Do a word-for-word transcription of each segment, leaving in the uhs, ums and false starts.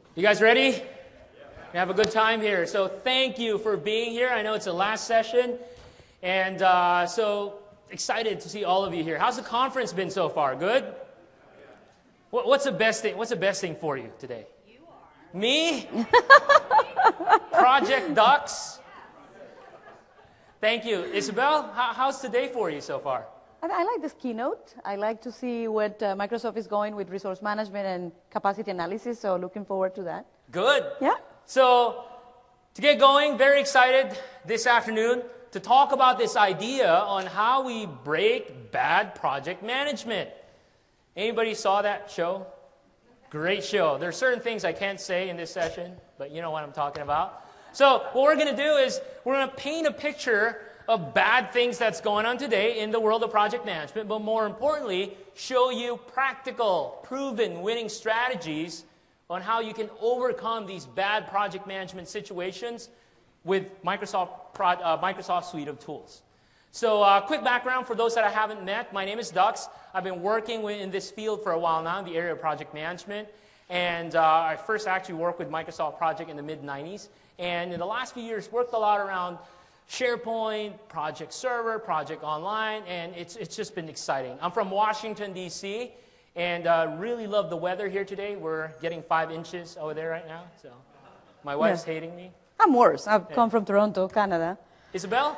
You guys ready? We have a good time here. So thank you for being here. I know it's the last session, and uh, so excited to see all of you here. How's the conference been so far? Good? What, what's the best thing? What's the best thing for you today? You are. Me? Project Ducks? Thank you. Isabel, how, how's today for you so far? I, I like this keynote. I like to see what uh, Microsoft is going with resource management and capacity analysis, so looking forward to that. Good. Yeah. So, to get going, very excited this afternoon to talk about this idea on how we break bad project management. Anybody saw that show? Great show. There are certain things I can't say in this session, but you know what I'm talking about. So what we're going to do is we're going to paint a picture of bad things that's going on today in the world of project management, but more importantly, show you practical, proven winning strategies on how you can overcome these bad project management situations with Microsoft, Pro, uh, Microsoft suite of tools. So uh, quick background for those that I haven't met. My name is Dux. I've been working in this field for a while now in the area of project management. And uh, I first actually worked with Microsoft Project in the mid nineties. And in the last few years, worked a lot around SharePoint, Project Server, Project Online, and it's, it's just been exciting. I'm from Washington, D C, and uh, really love the weather here today. We're getting five inches over there right now, so my wife's yeah. hating me. I'm worse. I've yeah. come from Toronto, Canada. Isabel?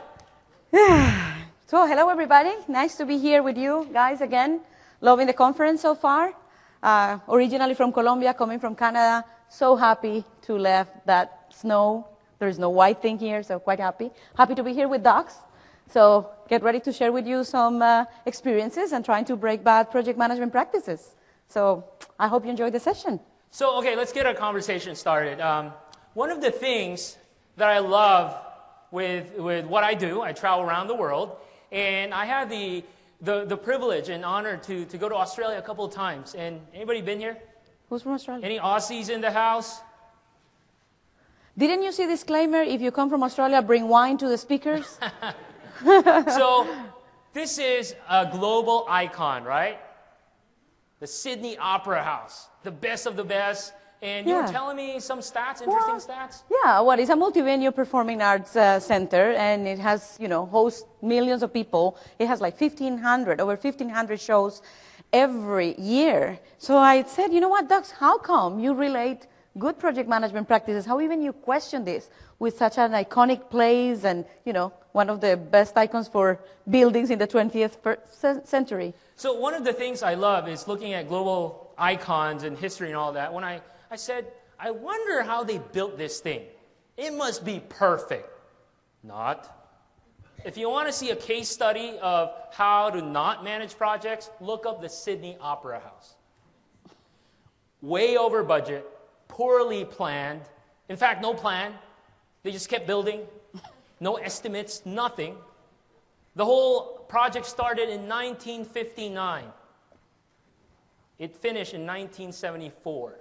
So, hello everybody. Nice to be here with you guys again. Loving the conference so far. Uh, originally from Colombia, coming from Canada. So happy to left that snow. There is no white thing here, so quite happy. Happy to be here with Dux. So get ready to share with you some uh, experiences and trying to break bad project management practices. So I hope you enjoyed the session. So, okay, let's get our conversation started. Um, one of the things that I love with, with what I do, I travel around the world, and I had the, the, the privilege and honor to, to go to Australia a couple of times. And anybody been here? Who's from Australia? Any Aussies in the house? Didn't you see disclaimer, if you come from Australia, bring wine to the speakers? So, this is a global icon, right? The Sydney Opera House, the best of the best. And you yeah. were telling me some stats, interesting well, stats? Yeah, well, it's a multi-venue performing arts uh, center, and it has, you know, hosts millions of people. It has like fifteen hundred, over fifteen hundred shows every year. So I said, you know what, Dux, how come you relate good project management practices, how even you question this with such an iconic place and, you know, one of the best icons for buildings in the twentieth century? So one of the things I love is looking at global icons and history and all that. When I, I said, I wonder how they built this thing. It must be perfect. Not. If you want to see a case study of how to not manage projects, look up the Sydney Opera House. Way over budget. Poorly planned. In fact, no plan. They just kept building. No estimates, nothing. The whole project started in nineteen fifty-nine. It finished in nineteen seventy-four.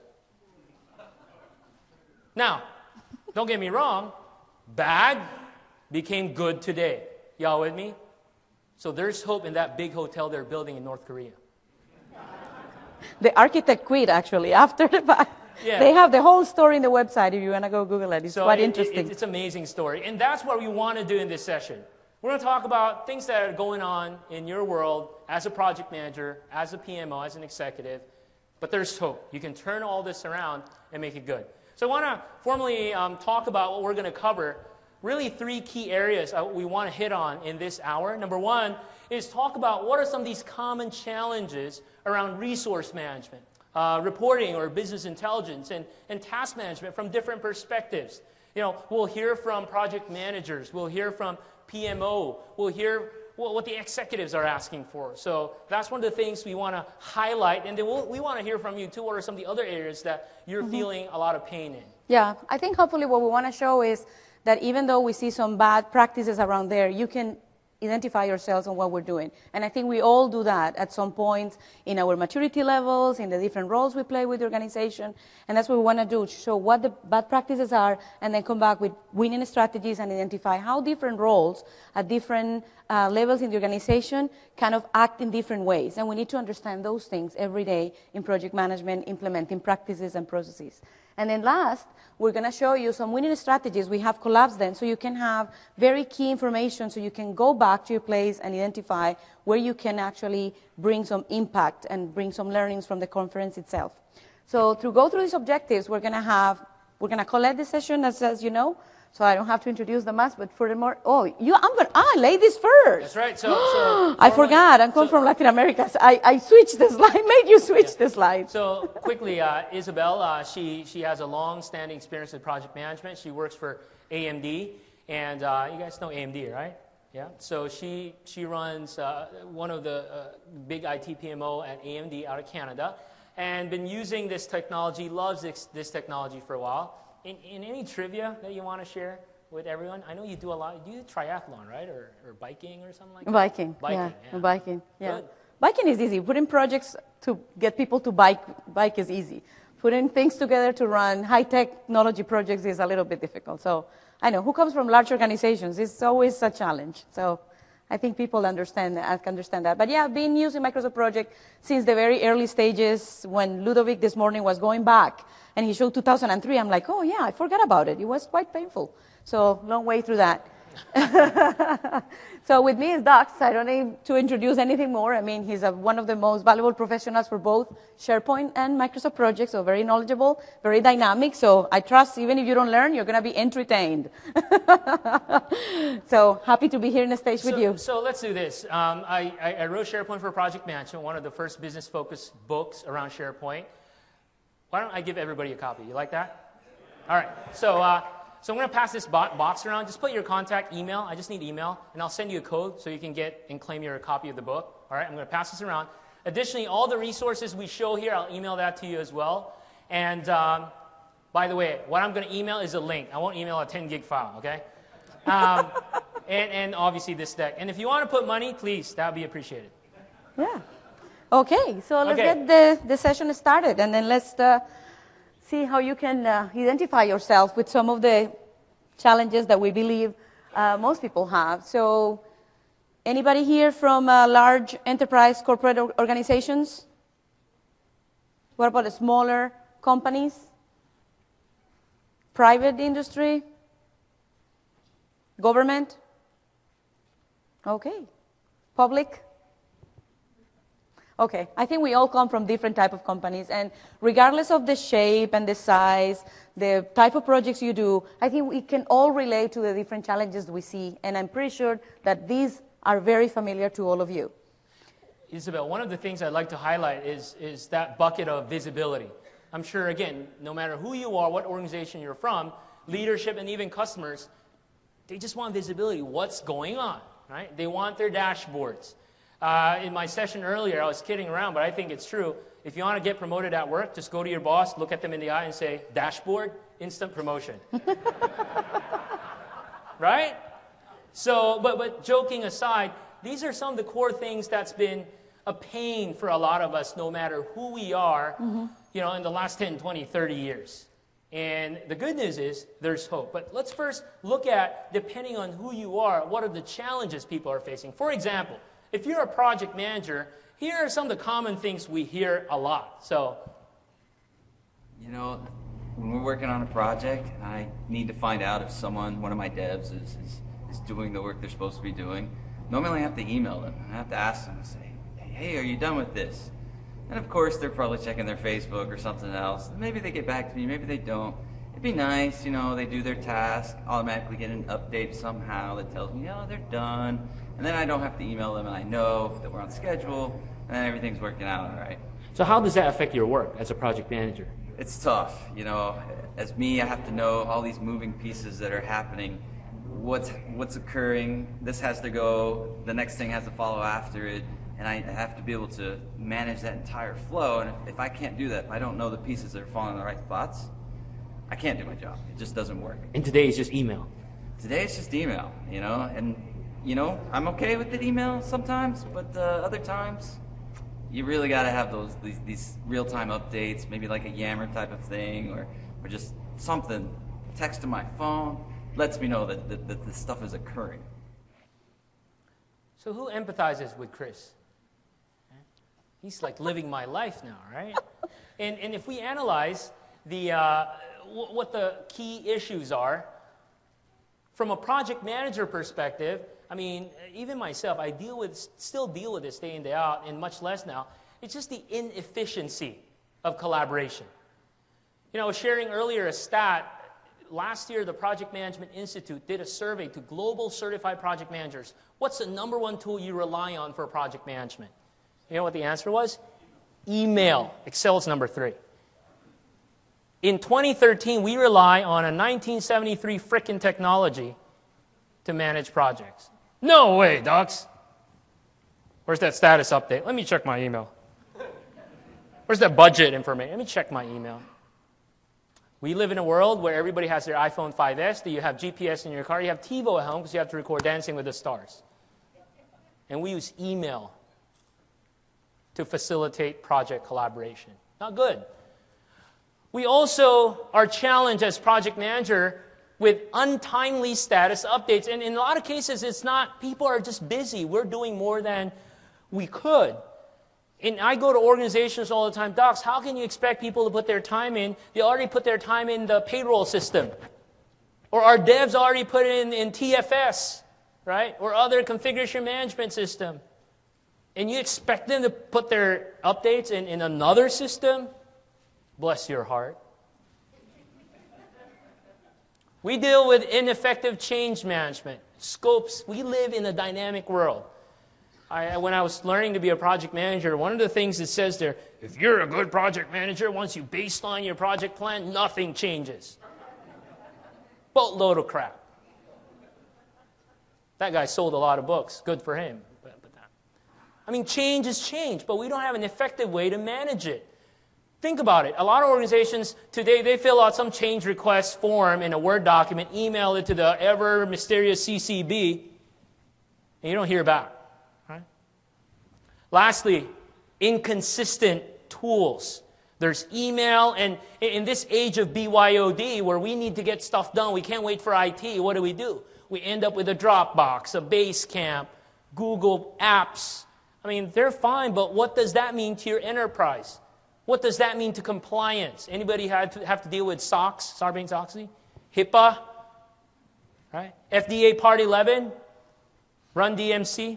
Now, don't get me wrong, bad became good today. Y'all with me? So there's hope in that big hotel they're building in North Korea. The architect quit, actually, after the fact. Yeah. They have the whole story in the website if you want to go Google it. It's so quite it, interesting. It, it's an amazing story. And that's what we want to do in this session. We're going to talk about things that are going on in your world as a project manager, as a P M O, as an executive. But there's hope. You can turn all this around and make it good. So I want to formally um, talk about what we're going to cover. Really three key areas uh, we want to hit on in this hour. Number one is talk about what are some of these common challenges around resource management. Uh, reporting or business intelligence and, and task management from different perspectives. You know, we'll hear from project managers, we'll hear from P M O, we'll hear well, what the executives are asking for. So that's one of the things we want to highlight, and then we'll, we want to hear from you too, what are some of the other areas that you're mm-hmm. feeling a lot of pain in. Yeah, I think hopefully what we want to show is that even though we see some bad practices around there, you can identify yourselves on what we're doing. And I think we all do that at some point in our maturity levels, in the different roles we play with the organization. And that's what we want to do, show what the bad practices are, and then come back with winning strategies and identify how different roles at different uh, levels in the organization kind of act in different ways. And we need to understand those things every day in project management, implementing practices and processes. And then last, we're going to show you some winning strategies. We have collabs then, so you can have very key information, so you can go back to your place and identify where you can actually bring some impact and bring some learnings from the conference itself. So to go through these objectives, we're going to have, we're going to collect this session, as, as you know, so I don't have to introduce the mass, but furthermore, oh, you, I'm going to, ah, ladies first. That's right. So, so I forgot. I'm coming so, from Latin America. So I, I switched the slide, made you switch yeah. the slide. So quickly, uh, Isabel, uh, she, she has a long-standing experience with project management. She works for A M D, and uh, you guys know A M D, right? Yeah. So she, she runs uh, one of the uh, big I T P M O at A M D out of Canada, and been using this technology, loves this, this technology for a while. In, in any trivia that you want to share with everyone? I know you do a lot. You do triathlon, right? Or, or biking or something like that? Biking. Biking, yeah. yeah. Biking, yeah. Good. Biking is easy. Putting projects to get people to bike, bike is easy. Putting things together to run high-tech technology projects is a little bit difficult. So I know, who comes from large organizations? It's always a challenge. So I think people understand that, understand that. But yeah, I've been using Microsoft Project since the very early stages. When Ludovic this morning was going back, and he showed two thousand three, I'm like, oh yeah, I forgot about it. It was quite painful. So long way through that. So with me is Dax. I don't need to introduce anything more. I mean, he's a, one of the most valuable professionals for both SharePoint and Microsoft Project, so very knowledgeable, very dynamic. So I trust even if you don't learn, you're going to be entertained. So happy to be here on the stage so, with you. So let's do this. Um, I, I, I wrote SharePoint for Project Management, one of the first business-focused books around SharePoint. Why don't I give everybody a copy? You like that? All right. So... Uh, So I'm going to pass this box around. Just put your contact email. I just need email. And I'll send you a code so you can get and claim your copy of the book. All right, I'm going to pass this around. Additionally, all the resources we show here, I'll email that to you as well. And um, by the way, what I'm going to email is a link. I won't email a ten gig file, okay? Um, and, and obviously this deck. And if you want to put money, please, that would be appreciated. Yeah. Okay, so let's okay. get the, the session started. And then let's... Uh, see how you can uh, identify yourself with some of the challenges that we believe uh, most people have. So anybody here from uh, large enterprise corporate organizations? What about the smaller companies? Private industry? Government? Okay. Public? Okay, I think we all come from different type of companies, and regardless of the shape and the size, the type of projects you do, I think we can all relate to the different challenges we see, and I'm pretty sure that these are very familiar to all of you. Isabel, one of the things I'd like to highlight is, is that bucket of visibility. I'm sure, again, no matter who you are, what organization you're from, leadership and even customers, they just want visibility. What's going on, right? They want their dashboards. Uh, in my session earlier, I was kidding around, but I think it's true. If you want to get promoted at work, just go to your boss, look at them in the eye, and say, dashboard, instant promotion. Right? So, but, but joking aside, these are some of the core things that's been a pain for a lot of us, no matter who we are, mm-hmm. you know, in the last ten, twenty, thirty years. And the good news is there's hope. But let's first look at, depending on who you are, what are the challenges people are facing. For example, if you're a project manager, here are some of the common things we hear a lot. So, you know, when we're working on a project, I need to find out if someone, one of my devs, is, is, is doing the work they're supposed to be doing. Normally I have to email them. I have to ask them to say, hey, are you done with this? And of course, they're probably checking their Facebook or something else. Maybe they get back to me, maybe they don't. It'd be nice, you know, they do their task, automatically get an update somehow that tells me, oh, they're done. And then I don't have to email them, and I know that we're on schedule, and then everything's working out all right. So how does that affect your work as a project manager? It's tough. You know, as me, I have to know all these moving pieces that are happening. What's, what's occurring? This has to go. The next thing has to follow after it. And I have to be able to manage that entire flow. And if, if I can't do that, if I don't know the pieces that are falling in the right spots, I can't do my job. It just doesn't work. And today is just email. Today it's just email, you know, and you know, I'm okay with the email sometimes, but uh, other times, you really got to have those these, these real-time updates, maybe like a Yammer type of thing, or or just something. Text to my phone lets me know that, that, that this stuff is occurring. So who empathizes with Chris? He's like living my life now, right? And and if we analyze, the, uh, w- what the key issues are. From a project manager perspective, I mean, even myself, I deal with, still deal with this day in, day out, and much less now. It's just the inefficiency of collaboration. You know, I was sharing earlier a stat. Last year, the Project Management Institute did a survey to global certified project managers. What's the number one tool you rely on for project management? You know what the answer was? Email. Excel's number three. In twenty thirteen, we rely on a nineteen seventy-three frickin' technology to manage projects. No way, docs. Where's that status update? Let me check my email. Where's that budget information? Let me check my email. We live in a world where everybody has their iPhone five S, that you have G P S in your car, you have TiVo at home because you have to record Dancing with the Stars. And we use email to facilitate project collaboration. Not good. We also are challenged as project manager with untimely status updates. And in a lot of cases, it's not, people are just busy. We're doing more than we could. And I go to organizations all the time, docs, how can you expect people to put their time in? They already put their time in the payroll system. Or our devs already put it in, in T F S, right? Or other configuration management system. And you expect them to put their updates in, in another system? Bless your heart. We deal with ineffective change management, scopes. We live in a dynamic world. I, when I was learning to be a project manager, one of the things it says there, if you're a good project manager, once you baseline your project plan, nothing changes. Boatload of crap. That guy sold a lot of books. Good for him. But, but that. I mean, change is change, but we don't have an effective way to manage it. Think about it. A lot of organizations today, they fill out some change request form in a Word document, email it to the ever mysterious C C B, and you don't hear back. Lastly, inconsistent tools. There's email, and in this age of B Y O D, where we need to get stuff done, we can't wait for I T, what do we do? We end up with a Dropbox, a Basecamp, Google Apps. I mean, they're fine, but what does that mean to your enterprise? What does that mean to compliance? Anybody had to have to deal with SOX, Sarbanes-Oxley? HIPAA? Right? F D A Part eleven? Run D M C?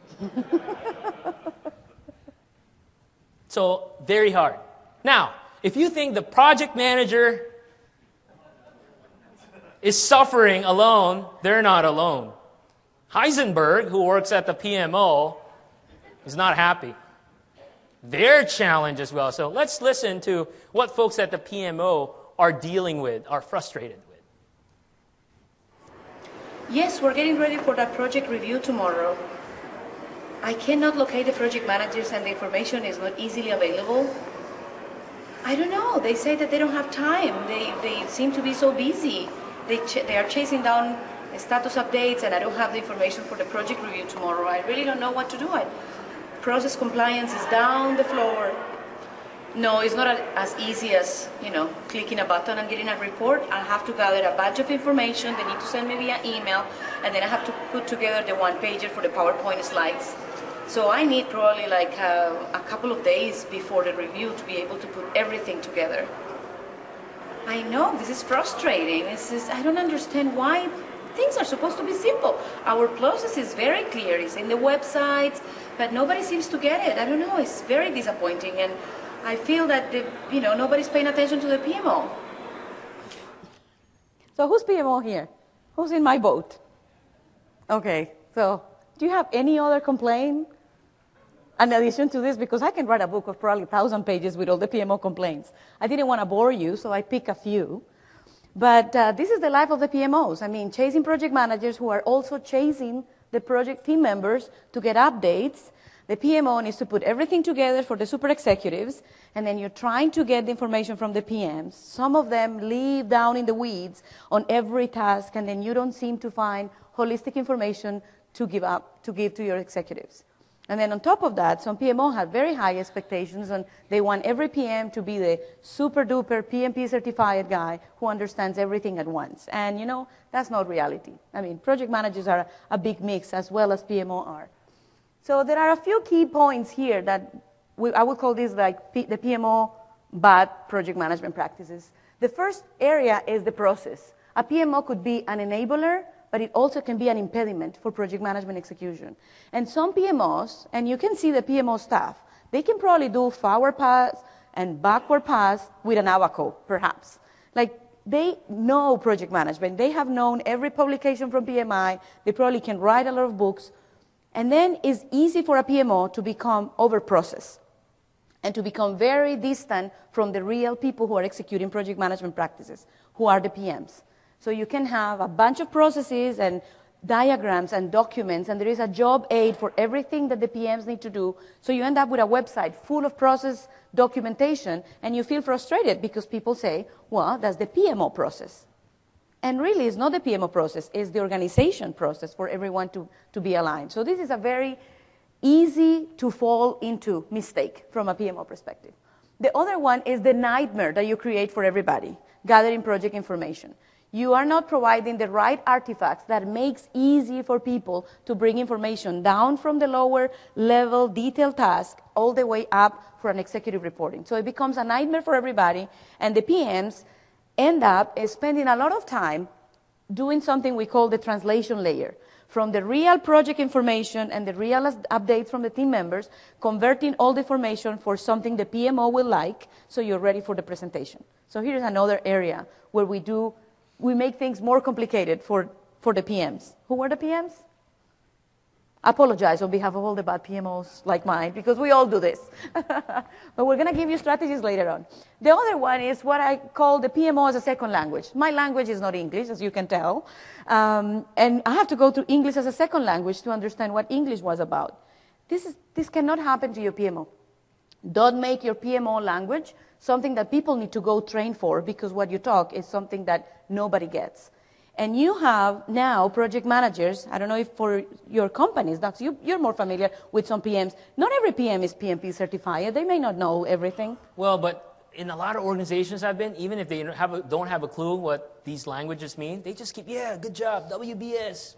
So, very hard. Now, if you think the project manager is suffering alone, they're not alone. Heisenberg, who works at the P M O, is not happy. They're challenged as well. So let's listen to what folks at the P M O are dealing with, are frustrated with. Yes, we're getting ready for that project review tomorrow. I cannot locate the project managers and the information is not easily available. I don't know. They say that they don't have time. They, they seem to be so busy. They, ch- they are chasing down status updates and I don't have the information for the project review tomorrow. I really don't know what to do. I, process compliance is down the floor. No, it's not a, as easy as, you know, clicking a button and getting a report. I have to gather a batch of information. They need to send me via email, and then I have to put together the one-pager for the PowerPoint slides. So I need probably like a, a couple of days before the review to be able to put everything together. I know, this is frustrating. This is, I don't understand why things are supposed to be simple. Our process is very clear. It's in the websites, but nobody seems to get it. I don't know, it's very disappointing. And I feel that, the, you know, nobody's paying attention to the P M O. So who's P M O here? Who's in my boat? Okay, so do you have any other complaint in addition to this? Because I can write a book of probably a thousand pages with all the P M O complaints. I didn't want to bore you, so I pick a few. But uh, this is the life of the P M Os. I mean, chasing project managers who are also chasing the project team members to get updates. The P M O needs to put everything together for the super executives, and then you're trying to get the information from the P Ms. Some of them live down in the weeds on every task, and then you don't seem to find holistic information to give up, to give to your executives. And then on top of that, some P M O have very high expectations, and they want every P M to be the super-duper P M P certified guy who understands everything at once. And, you know, that's not reality. I mean, project managers are a big mix as well as P M O are. So there are a few key points here that we, I would call this like P, the P M O bad project management practices. The first area is the process. A P M O could be an enabler, but it also can be an impediment for project management execution. And some P M Os, and you can see the P M O staff, they can probably do forward pass and backward pass with an Abaco, perhaps. Like, they know project management. They have known every publication from P M I. They probably can write a lot of books. And then it's easy for a P M O to become over-processed and to become very distant from the real people who are executing project management practices, who are the P Ms. So you can have a bunch of processes and diagrams and documents, and there is a job aid for everything that the P Ms need to do. So you end up with a website full of process documentation, and you feel frustrated because people say, well, that's the P M O process. And really, it's not the P M O process, it's the organization process for everyone to, to be aligned. So this is a very easy to fall into mistake from a P M O perspective. The other one is the nightmare that you create for everybody, gathering project information. You are not providing the right artifacts that makes easy for people to bring information down from the lower level detailed task all the way up for an executive reporting. So it becomes a nightmare for everybody, and the P Ms end up spending a lot of time doing something we call the translation layer. From the real project information and the real updates from the team members, converting all the information for something the P M O will like, so you're ready for the presentation. So here's another area where we do we make things more complicated for, for the P Ms. Who were the P Ms? I apologize on behalf of all the bad P M Os like mine, because we all do this. But we're going to give you strategies later on. The other one is what I call the P M O as a second language. My language is not English, as you can tell. Um, and I have to go through English as a second language to understand what English was about. This, is, this cannot happen to your P M O. Don't make your P M O language something that people need to go train for, because what you talk is something that nobody gets. And you have now project managers, I don't know if for your companies, Dax, you, you're more familiar with some P Ms. Not every P M is P M P certified. They may not know everything. Well, but in a lot of organizations I've been, even if they don't have a, don't have a clue what these languages mean, they just keep, yeah, good job, W B S.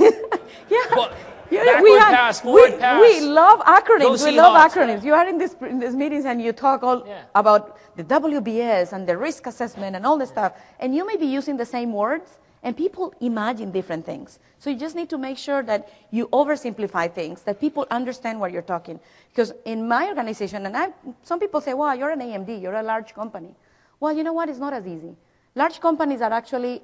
Yeah. Well, Yeah, backward we have, pass, forward we, pass. we love acronyms. We love Seahawks. acronyms. You are in this in these meetings and you talk all Yeah. about the W B S and the risk assessment and all this stuff, and you may be using the same words, and people imagine different things. So you just need to make sure that you oversimplify things, that people understand what you're talking. Because in my organization, and I, some people say, "Wow, you're an A M D, you're a large company." Well, you know what? It's not as easy. Large companies are actually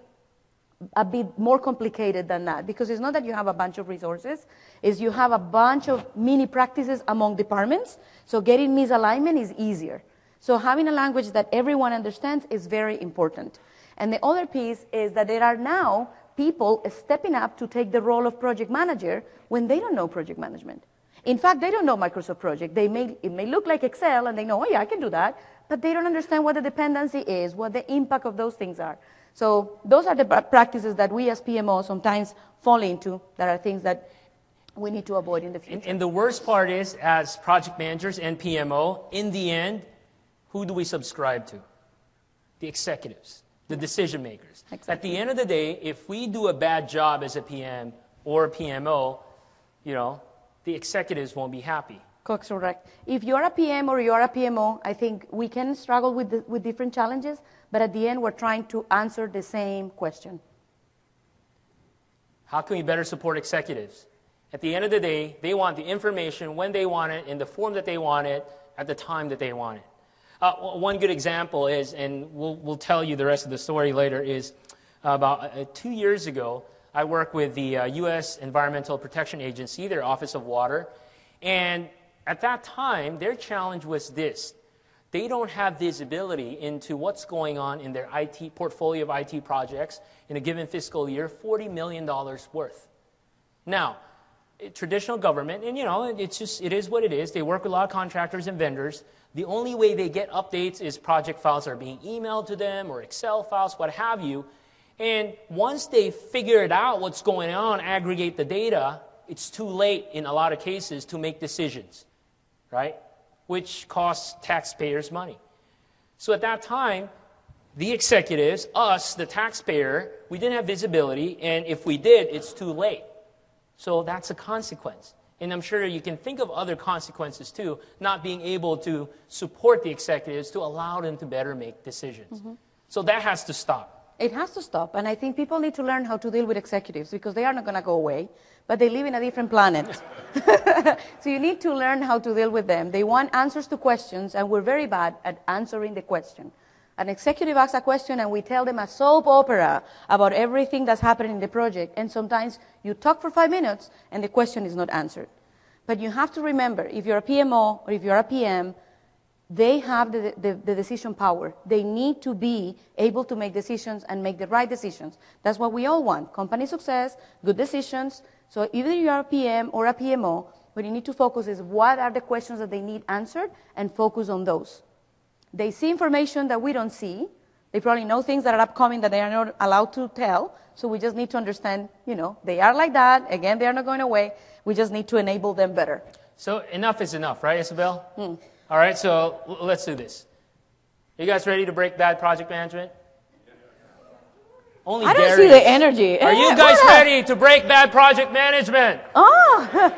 a bit more complicated than that, because it's not that you have a bunch of resources, it's you have a bunch of mini practices among departments, so getting misalignment is easier. So having a language that everyone understands is very important. And the other piece is that there are now people stepping up to take the role of project manager when they don't know project management. In fact, they don't know Microsoft Project. They may, it may look like Excel, and they know, oh yeah, I can do that, but they don't understand what the dependency is, what the impact of those things are. So those are the practices that we as P M Os sometimes fall into, that are things that we need to avoid in the future. And, and the worst part is, as project managers and P M O, in the end, who do we subscribe to? The executives, the decision makers. Exactly. At the end of the day, if we do a bad job as a P M or a P M O, you know, the executives won't be happy. Correct. If you're a P M or you're a P M O, I think we can struggle with, the, with different challenges, but at the end, we're trying to answer the same question. How can we better support executives? At the end of the day, they want the information when they want it, in the form that they want it, at the time that they want it. Uh, one good example is, and we'll, we'll tell you the rest of the story later, is about uh, two years ago, I worked with the uh, U S Environmental Protection Agency, their Office of Water, and at that time, their challenge was this. They don't have visibility into what's going on in their I T portfolio of I T projects in a given fiscal year, forty million dollars worth. Now, traditional government, and you know, it's just, it is what it is. They work with a lot of contractors and vendors. The only way they get updates is project files are being emailed to them, or Excel files, what have you. And once they figure out what's going on, aggregate the data, it's too late in a lot of cases to make decisions, right? Which costs taxpayers money. So at that time, the executives, us, the taxpayer, we didn't have visibility, and if we did, it's too late. So that's a consequence. And I'm sure you can think of other consequences too, not being able to support the executives to allow them to better make decisions. Mm-hmm. So that has to stop. It has to stop. And I think people need to learn how to deal with executives because they are not going to go away, but they live in a different planet. So you need to learn how to deal with them. They want answers to questions, and we're very bad at answering the question. An executive asks a question, and we tell them a soap opera about everything that's happening in the project. And sometimes you talk for five minutes, and the question is not answered. But you have to remember, if you're a P M O or if you're a P M, they have the, the, the decision power. They need to be able to make decisions and make the right decisions. That's what we all want, company success, good decisions. So either you're a P M or a P M O, what you need to focus is what are the questions that they need answered and focus on those. They see information that we don't see. They probably know things that are upcoming that they are not allowed to tell. So we just need to understand, you know, they are like that. Again, they are not going away. We just need to enable them better. So enough is enough, right, Isabel? Hmm. All right, so l- let's do this. You guys ready to break bad project management? Only I don't Gary see the is. energy. Are you Eh, guys what ready to break bad project management? Oh,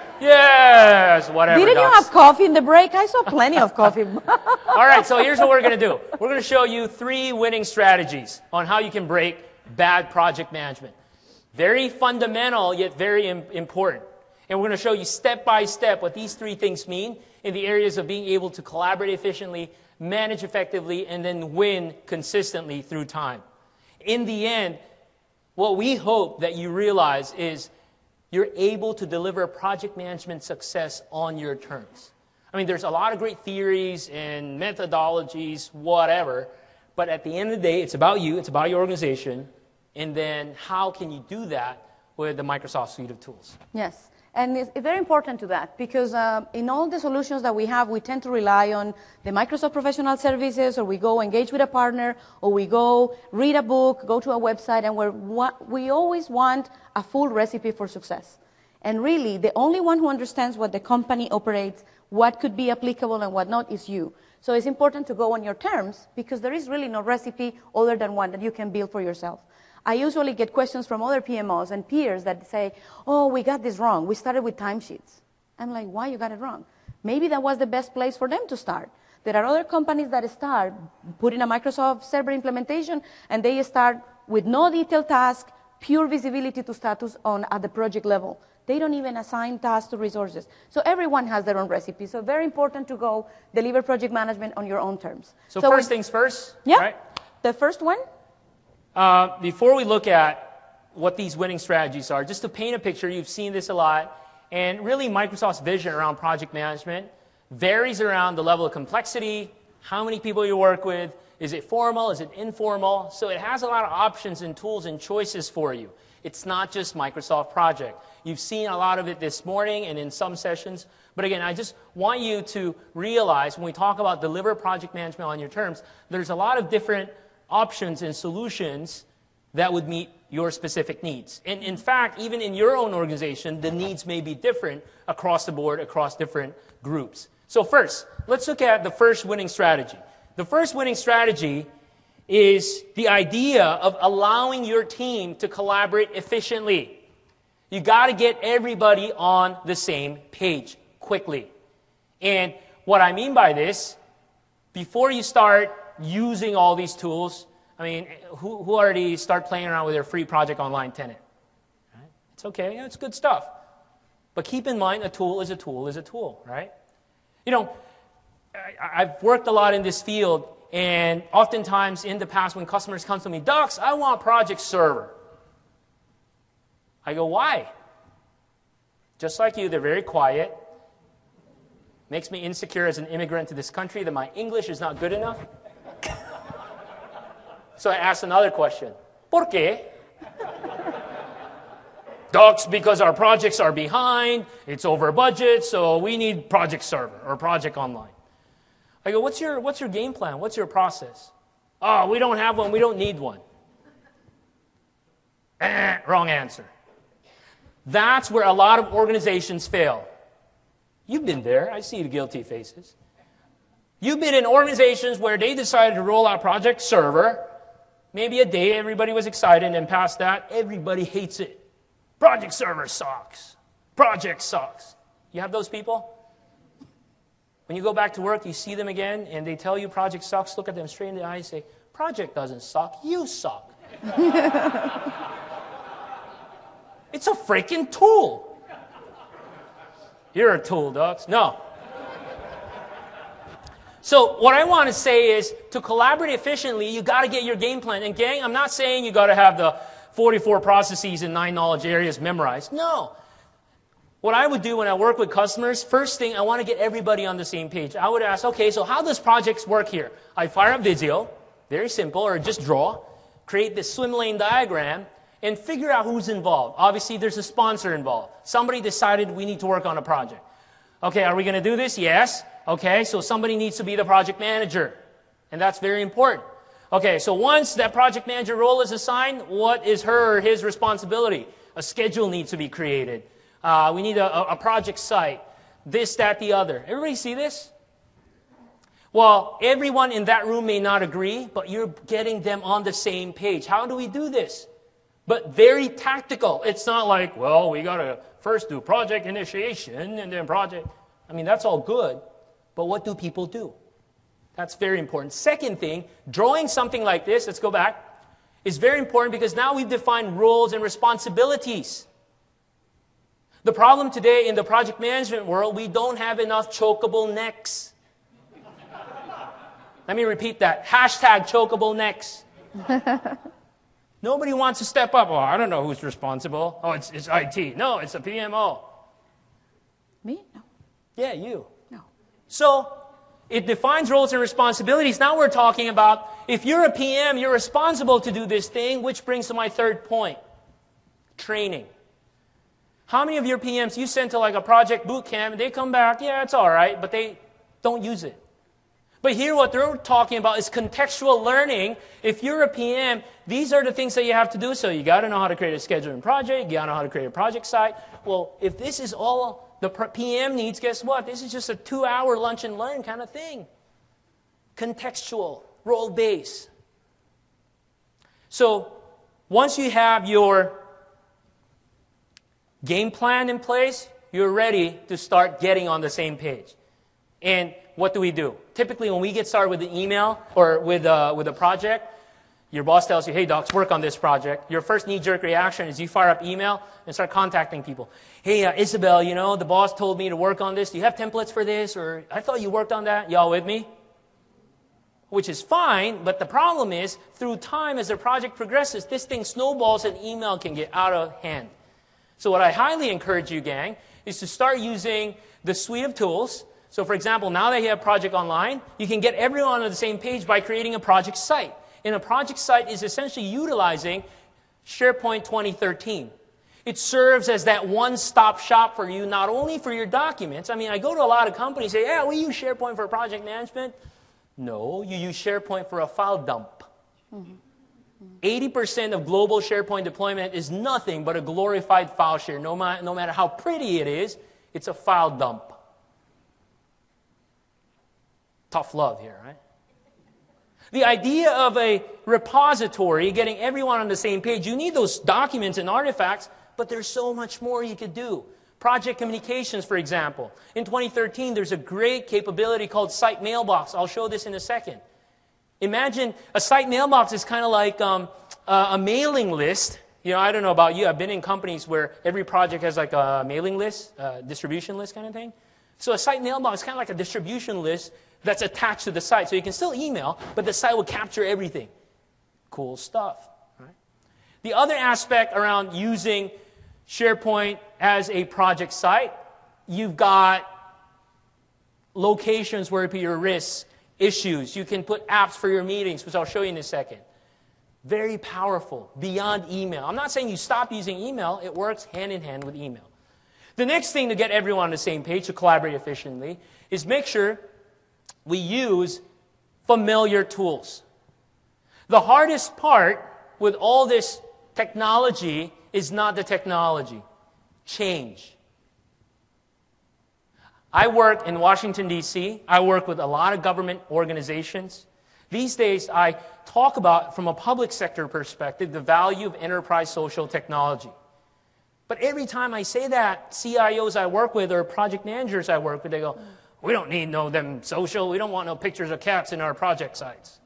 Yes, whatever. didn't you docs. have coffee in the break? I saw plenty of coffee. All right, so here's what we're going to do. We're going to show you three winning strategies on how you can break bad project management. Very fundamental, yet very im- important. And we're going to show you step by step what these three things mean in the areas of being able to collaborate efficiently, manage effectively, and then win consistently through time. In the end, what we hope that you realize is you're able to deliver project management success on your terms. I mean, there's a lot of great theories and methodologies, whatever, but at the end of the day, it's about you, it's about your organization, and then how can you do that with the Microsoft suite of tools? Yes. And it's very important to that because um, in all the solutions that we have, we tend to rely on the Microsoft Professional Services, or we go engage with a partner, or we go read a book, go to a website, and we're, we always want a full recipe for success. And really, the only one who understands what the company operates, what could be applicable and what not, is you. So it's important to go on your terms because there is really no recipe other than one that you can build for yourself. I usually get questions from other P M Os and peers that say, oh, we got this wrong. We started with timesheets. I'm like, why you got it wrong? Maybe that was the best place for them to start. There are other companies that start putting a Microsoft Server implementation, and they start with no detailed task, pure visibility to status on at the project level. They don't even assign tasks to resources. So everyone has their own recipe. So very important to go deliver project management on your own terms. So, so first things first, yeah, right? The first one? Uh, before we look at what these winning strategies are, just to paint a picture, you've seen this a lot, and really Microsoft's vision around project management varies around the level of complexity, how many people you work with, is it formal, is it informal? So it has a lot of options and tools and choices for you. It's not just Microsoft Project. You've seen a lot of it this morning and in some sessions, but again, I just want you to realize when we talk about deliver project management on your terms, there's a lot of different options and solutions that would meet your specific needs. And in fact, even in your own organization, the needs may be different across the board, across different groups. So first, let's look at the first winning strategy. The first winning strategy is the idea of allowing your team to collaborate efficiently. You got to get everybody on the same page quickly. And what I mean by this, before you start using all these tools, I mean, who, who already start playing around with their free Project Online tenant? Right? It's okay, it's good stuff. But keep in mind, a tool is a tool is a tool, right? You know, I, I've worked a lot in this field, and oftentimes in the past when customers come to me, Docs, I want Project Server. I go, why? Just like you, they're very quiet. Makes me insecure as an immigrant to this country that my English is not good enough. So I asked another question. ¿Por qué? Docs, because our projects are behind, it's over budget, so we need Project Server or Project Online. I go, what's your, what's your game plan? What's your process? Oh, we don't have one. We don't need one. Eh, wrong answer. That's where a lot of organizations fail. You've been there. I see the guilty faces. You've been in organizations where they decided to roll out Project Server. Maybe a day everybody was excited, and past that, everybody hates it. Project Server sucks. Project sucks. You have those people? When you go back to work, you see them again, and they tell you project sucks, look at them straight in the eye and say, project doesn't suck, you suck. It's a freaking tool. You're a tool, Docs. No. So what I want to say is, to collaborate efficiently, you got to get your game plan. And gang, I'm not saying you got to have the forty-four processes and nine knowledge areas memorized. No. What I would do when I work with customers, first thing, I want to get everybody on the same page. I would ask, okay, so how does projects work here? I fire up Visio, very simple, or just draw, create this swim lane diagram, and figure out who's involved. Obviously, there's a sponsor involved. Somebody decided we need to work on a project. Okay, are we going to do this? Yes. Okay, so somebody needs to be the project manager, and that's very important. Okay, so once that project manager role is assigned, what is her or his responsibility? A schedule needs to be created. Uh, we need a, a project site, this, that, the other. Everybody see this? Well, everyone in that room may not agree, but you're getting them on the same page. How do we do this? But very tactical. It's not like, well, we got to first do project initiation and then project. I mean, that's all good, but what do people do? That's very important. Second thing, drawing something like this, let's go back, is very important because now we've defined roles and responsibilities. The problem today in the project management world, we don't have enough chokeable necks. Let me repeat that. Hashtag chokeable necks. Nobody wants to step up. Oh, I don't know who's responsible. Oh, it's, it's I T. No, it's a P M O. Me? No. Yeah, you. No. So it defines roles and responsibilities. Now we're talking about if you're a P M, you're responsible to do this thing, which brings to my third point. Training. How many of your P Ms you send to like a project boot camp and they come back, yeah, it's all right, but they don't use it. But here what they're talking about is contextual learning. If you're a P M, these are the things that you have to do. So you got to know how to create a scheduling project. You got to know how to create a project site. Well, if this is all the P M needs, guess what? This is just a two-hour lunch and learn kind of thing. Contextual, role-based. So once you have your game plan in place, you're ready to start getting on the same page. And what do we do? Typically, when we get started with an email or with a, with a project, your boss tells you, hey, docs, work on this project. Your first knee-jerk reaction is you fire up email and start contacting people. Hey, uh, Isabel, you know, the boss told me to work on this. Do you have templates for this? Or I thought you worked on that. Y'all with me? Which is fine, but the problem is, through time, as the project progresses, this thing snowballs and email can get out of hand. So what I highly encourage you, gang, is to start using the suite of tools. So for example, now that you have Project Online, you can get everyone on the same page by creating a project site. And a project site is essentially utilizing SharePoint twenty thirteen. It serves as that one-stop shop for you, not only for your documents. I mean, I go to a lot of companies and say, yeah, we use SharePoint for project management. No, you use SharePoint for a file dump. Mm-hmm. eighty percent of global SharePoint deployment is nothing but a glorified file share. No, ma- no matter how pretty it is, it's a file dump. Tough love here, right? The idea of a repository, getting everyone on the same page, you need those documents and artifacts, but there's so much more you could do. Project communications, for example. In twenty thirteen, there's a great capability called Site Mailbox. I'll show this in a second. Imagine a site mailbox is kind of like um, uh, a mailing list. You know, I don't know about you. I've been in companies where every project has like a mailing list, uh, distribution list kind of thing. So a site mailbox is kind of like a distribution list that's attached to the site. So you can still email, but the site will capture everything. Cool stuff. Right? The other aspect around using SharePoint as a project site, you've got locations where your risks, issues. You can put apps for your meetings, which I'll show you in a second. Very powerful, beyond email. I'm not saying you stop using email. It works hand in hand with email. The next thing to get everyone on the same page to collaborate efficiently is make sure we use familiar tools. The hardest part with all this technology is not the technology. Change. I work in Washington, D C I work with a lot of government organizations. These days, I talk about, from a public sector perspective, the value of enterprise social technology. But every time I say that, C I Os I work with or project managers I work with, they go, we don't need no them social. We don't want no pictures of cats in our project sites.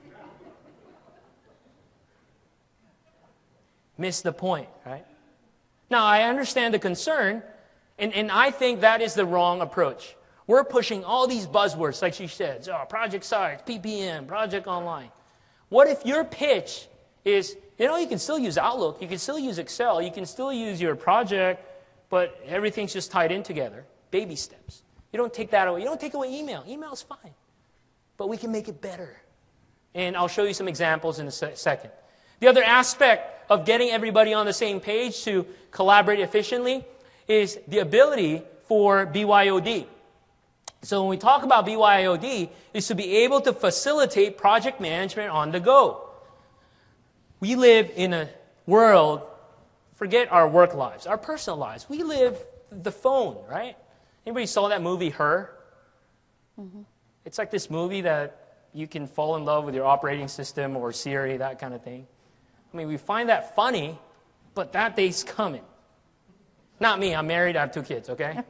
Miss the point, right? Now, I understand the concern, and, and I think that is the wrong approach. We're pushing all these buzzwords, like she said, oh, project sites, P P M, project online. What if your pitch is, you know, you can still use Outlook, you can still use Excel, you can still use your project, but everything's just tied in together. Baby steps. You don't take that away. You don't take away email. Email's fine. But we can make it better. And I'll show you some examples in a se- second. The other aspect of getting everybody on the same page to collaborate efficiently is the ability for B Y O D. So when we talk about B Y O D, is to be able to facilitate project management on the go. We live in a world, forget our work lives, our personal lives. We live the phone, right? Anybody saw that movie, Her? Mm-hmm. It's like this movie that you can fall in love with your operating system or Siri, that kind of thing. I mean, we find that funny, but that day's coming. Not me, I'm married, I have two kids, okay?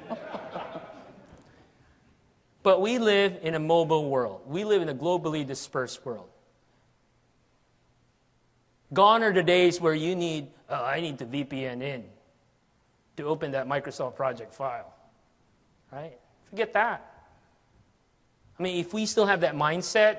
But we live in a mobile world. We live in a globally dispersed world. Gone are the days where you need, oh, I need to V P N in to open that Microsoft project file. Right? Forget that. I mean, if we still have that mindset,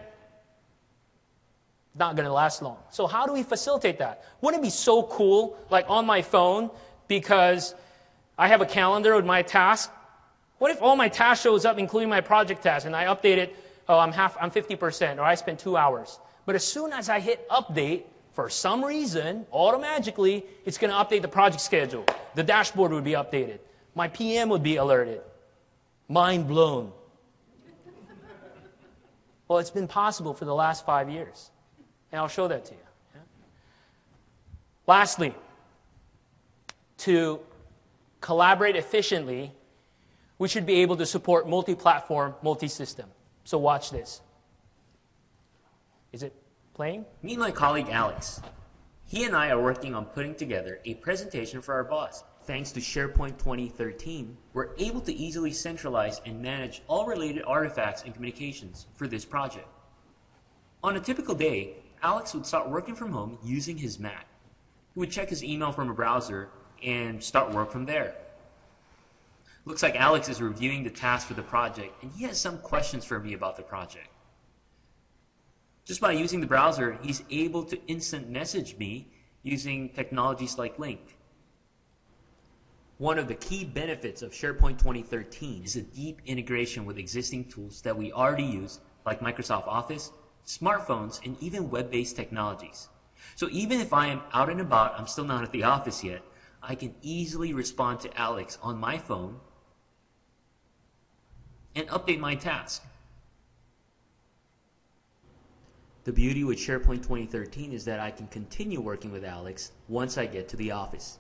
not going to last long. So how do we facilitate that? Wouldn't it be so cool, like on my phone, because I have a calendar with my tasks? What if all my tasks shows up, including my project task, and I update it, oh, I'm half, I'm fifty percent, or I spent two hours. But as soon as I hit update, for some reason, automatically, it's going to update the project schedule. The dashboard would be updated. My P M would be alerted. Mind blown. Well, it's been possible for the last five years. And I'll show that to you. Yeah? Lastly, to collaborate efficiently, we should be able to support multi-platform, multi-system. So watch this. Is it playing? Meet my colleague Alex. He and I are working on putting together a presentation for our boss. Thanks to SharePoint twenty thirteen, we're able to easily centralize and manage all related artifacts and communications for this project. On a typical day, Alex would start working from home using his Mac. He would check his email from a browser and start work from there. Looks like Alex is reviewing the task for the project, and he has some questions for me about the project. Just by using the browser, he's able to instant message me using technologies like Link. One of the key benefits of SharePoint twenty thirteen is a deep integration with existing tools that we already use, like Microsoft Office, smartphones, and even web-based technologies. So even if I am out and about, I'm still not at the office yet, I can easily respond to Alex on my phone and update my task. The beauty with SharePoint twenty thirteen is that I can continue working with Alex once I get to the office.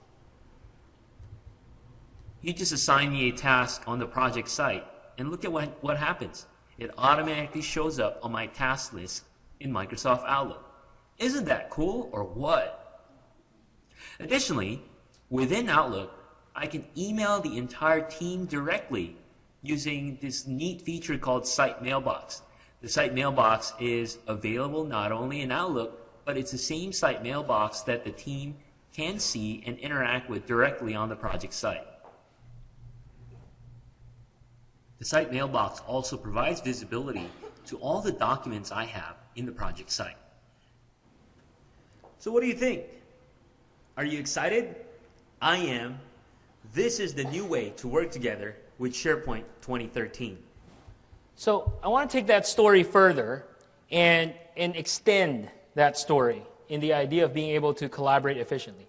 You just assign me a task on the project site, and look at what, what happens. It automatically shows up on my task list in Microsoft Outlook. Isn't that cool, or what? Additionally, within Outlook, I can email the entire team directly using this neat feature called Site Mailbox. The Site Mailbox is available not only in Outlook, but it's the same Site Mailbox that the team can see and interact with directly on the project site. The Site Mailbox also provides visibility to all the documents I have in the project site. So what do you think? Are you excited? I am. This is the new way to work together with SharePoint twenty thirteen. So I want to take that story further and, and extend that story in the idea of being able to collaborate efficiently.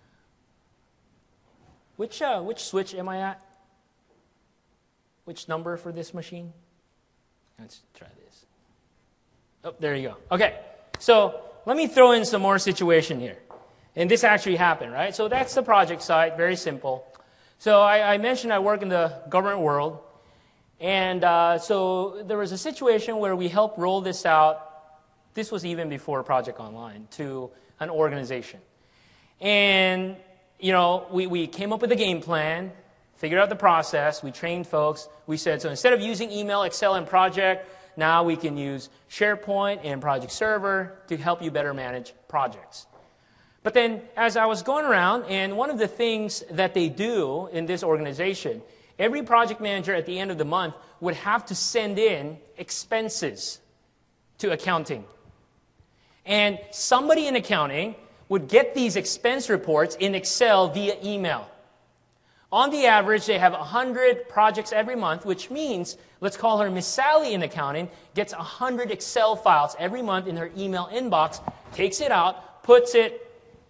Which, uh, which switch am I at? Which number for this machine? Let's try this. Oh, there you go. Okay, so let me throw in some more situation here. And this actually happened, right? So that's the project site, very simple. So I, I mentioned I work in the government world. And uh, so there was a situation where we helped roll this out. This was even before Project Online, to an organization. And you know, we, we came up with a game plan, figured out the process, we trained folks. We said, so instead of using email, Excel, and Project, now we can use SharePoint and Project Server to help you better manage projects. But then, as I was going around, and one of the things that they do in this organization, every project manager at the end of the month would have to send in expenses to accounting. And somebody in accounting would get these expense reports in Excel via email. On the average, they have one hundred projects every month, which means, let's call her Miss Sally in accounting, gets one hundred Excel files every month in her email inbox, takes it out, puts it.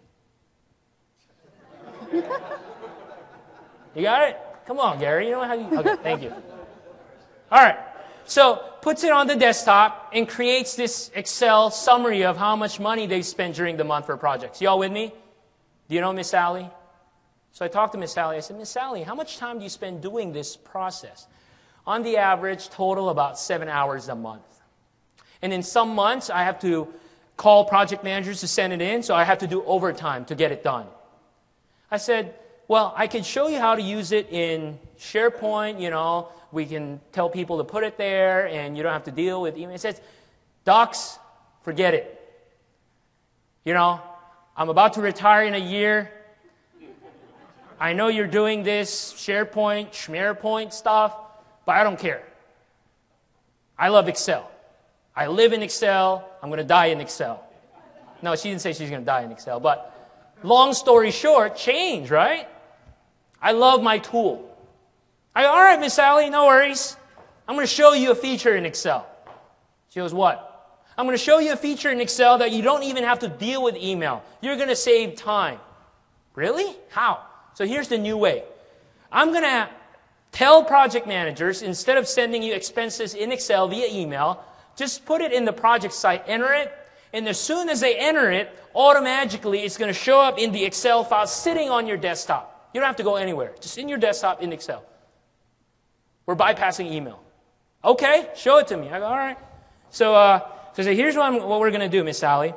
You got it? Come on, Gary. You know how you... Okay, thank you. All right. So, puts it on the desktop and creates this Excel summary of how much money they spent during the month for projects. Y'all with me? Do you know Miss Sally? So I talked to Miss Sally. I said, Miss Sally, how much time do you spend doing this process? On the average, total about seven hours a month. And in some months, I have to call project managers to send it in, so I have to do overtime to get it done. I said, well, I can show you how to use it in SharePoint. You know, we can tell people to put it there, and you don't have to deal with email. It says, Docs, forget it. You know, I'm about to retire in a year. I know you're doing this SharePoint, SharePoint stuff, but I don't care. I love Excel. I live in Excel. I'm going to die in Excel. No, she didn't say she's going to die in Excel, but long story short, change, right? I love my tool. I go, all right, Miss Sally, no worries. I'm going to show you a feature in Excel. She goes, what? I'm going to show you a feature in Excel that you don't even have to deal with email. You're going to save time. Really? How? So here's the new way. I'm going to tell project managers, instead of sending you expenses in Excel via email, just put it in the project site, enter it, and as soon as they enter it, automatically it's going to show up in the Excel file sitting on your desktop. You don't have to go anywhere. Just in your desktop in Excel. We're bypassing email. Okay, show it to me. I go, all right. So, uh, so I say, here's what, I'm, what we're going to do, Miss Sally.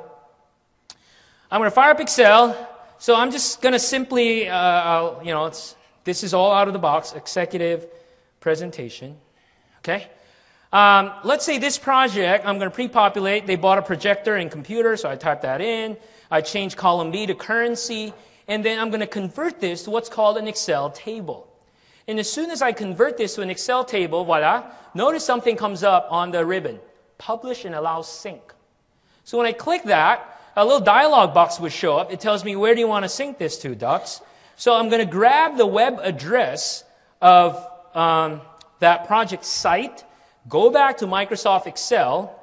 I'm going to fire up Excel. So I'm just going to simply, uh, I'll, you know, it's, this is all out of the box, executive presentation. Okay? Um, let's say this project, I'm going to pre-populate. They bought a projector and computer, so I type that in. I change column B to currency. And then I'm going to convert this to what's called an Excel table. And as soon as I convert this to an Excel table, voila, notice something comes up on the ribbon. Publish and allow sync. So when I click that, a little dialog box would show up. It tells me, where do you want to sync this to, Ducks? So I'm going to grab the web address of um, that project site, go back to Microsoft Excel.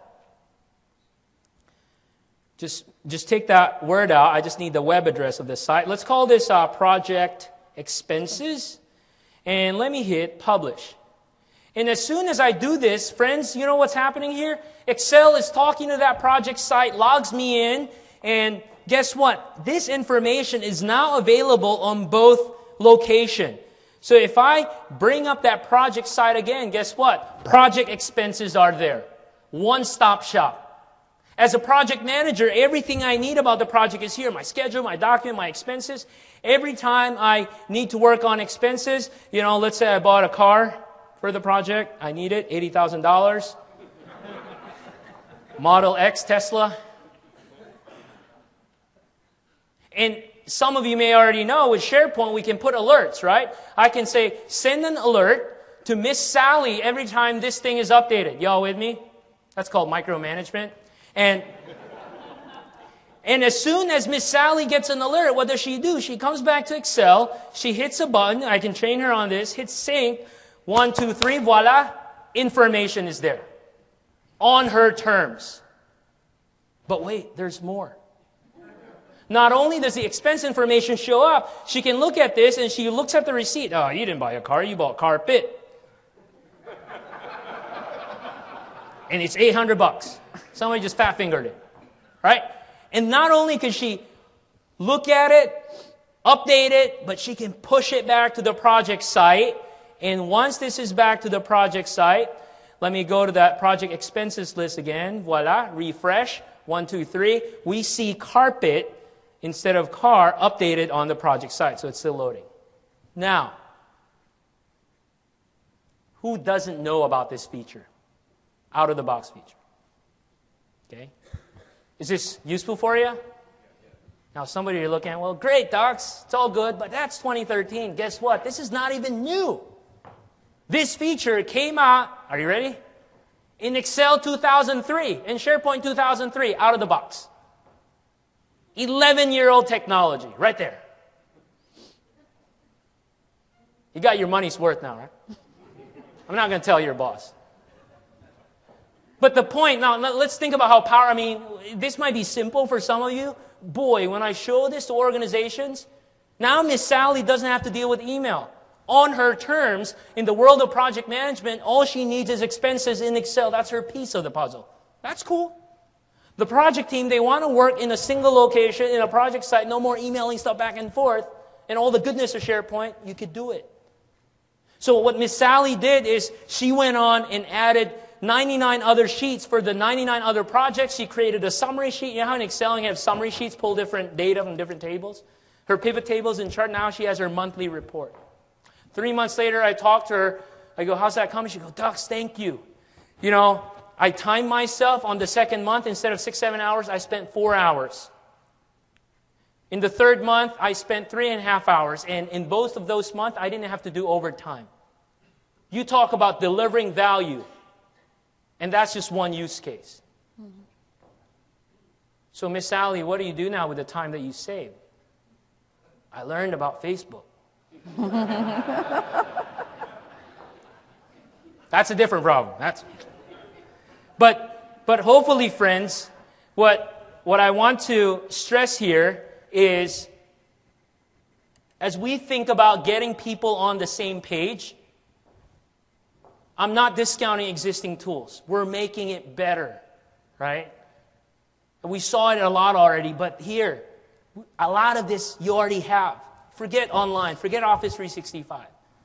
Just, just take that word out. I just need the web address of this site. Let's call this uh, project expenses. And let me hit publish. And as soon as I do this, friends, you know what's happening here? Excel is talking to that project site, logs me in, and guess what? This information is now available on both locations. So if I bring up that project site again, guess what? Project expenses are there. One-stop shop. As a project manager, everything I need about the project is here. My schedule, my document, my expenses. Every time I need to work on expenses, you know, let's say I bought a car for the project. I need it, eighty thousand dollars. Model X Tesla. And some of you may already know, with SharePoint, we can put alerts, right? I can say, send an alert to Miss Sally every time this thing is updated. Y'all with me? That's called micromanagement. And, and as soon as Miss Sally gets an alert, what does she do? She comes back to Excel. She hits a button. I can train her on this. Hit sync. One, two, three. Voila. Information is there. On her terms. But wait, there's more. Not only does the expense information show up, she can look at this and she looks at the receipt. Oh, you didn't buy a car, you bought carpet. And it's eight hundred bucks. Somebody just fat fingered it. Right? And not only can she look at it, update it, but she can push it back to the project site. And once this is back to the project site, let me go to that project expenses list again. Voila, refresh. One, two, three. We see carpet instead of car updated on the project site. So it's still loading. Now, who doesn't know about this feature? Out-of-the-box feature. Okay? Is this useful for you? Now, somebody you're looking at, well, great, docs, it's all good, but that's twenty thirteen. Guess what? This is not even new. This feature came out, are you ready? In Excel two thousand three, in SharePoint two thousand three, out of the box. eleven-year-old technology, right there. You got your money's worth now, right? I'm not going to tell your boss. But the point, now let's think about how power, I mean, this might be simple for some of you. Boy, when I show this to organizations, now Miss Sally doesn't have to deal with email. On her terms, in the world of project management, all she needs is expenses in Excel. That's her piece of the puzzle. That's cool. The project team, they want to work in a single location, in a project site, no more emailing stuff back and forth, and all the goodness of SharePoint, you could do it. So what Miss Sally did is she went on and added ninety-nine other sheets for the ninety-nine other projects. She created a summary sheet. You know how in Excel you have summary sheets, pull different data from different tables? Her pivot tables and chart, now she has her monthly report. Three months later, I talked to her. I go, how's that coming? She goes, Dux, thank you. You know, I timed myself on the second month. Instead of six, seven hours, I spent four hours. In the third month, I spent three and a half hours. And in both of those months, I didn't have to do overtime. You talk about delivering value. And that's just one use case. Mm-hmm. So, Miss Sally, what do you do now with the time that you save? I learned about Facebook. That's a different problem. That's, but but hopefully, friends, what what I want to stress here is, as we think about getting people on the same page, I'm not discounting existing tools. We're making it better, right? We saw it a lot already, but here, a lot of this you already have. Forget online. Forget Office three sixty-five.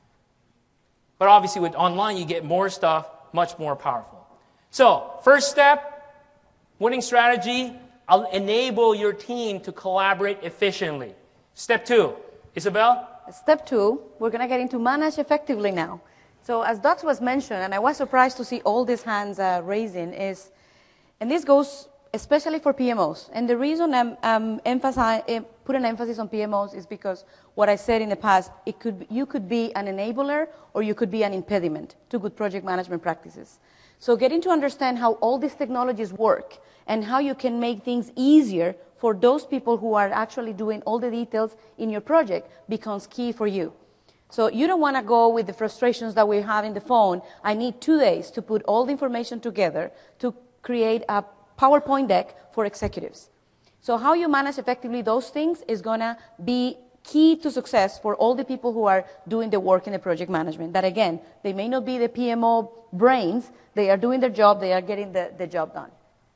But obviously with online, you get more stuff, much more powerful. So, first step, winning strategy, I'll enable your team to collaborate efficiently. Step two, Isabel? Step two, we're going to get into manage effectively now. So as Dux was mentioned, and I was surprised to see all these hands uh, raising, is, and this goes especially for P M Os. And the reason I'm, I'm emphasize, put an emphasis on P M Os is because what I said in the past, it could, you could be an enabler or you could be an impediment to good project management practices. So getting to understand how all these technologies work and how you can make things easier for those people who are actually doing all the details in your project becomes key for you. So you don't want to go with the frustrations that we have in the phone. I need two days to put all the information together to create a PowerPoint deck for executives. So how you manage effectively those things is going to be key to success for all the people who are doing the work in the project management. That again, they may not be the P M O brains, they are doing their job, they are getting the, the job done.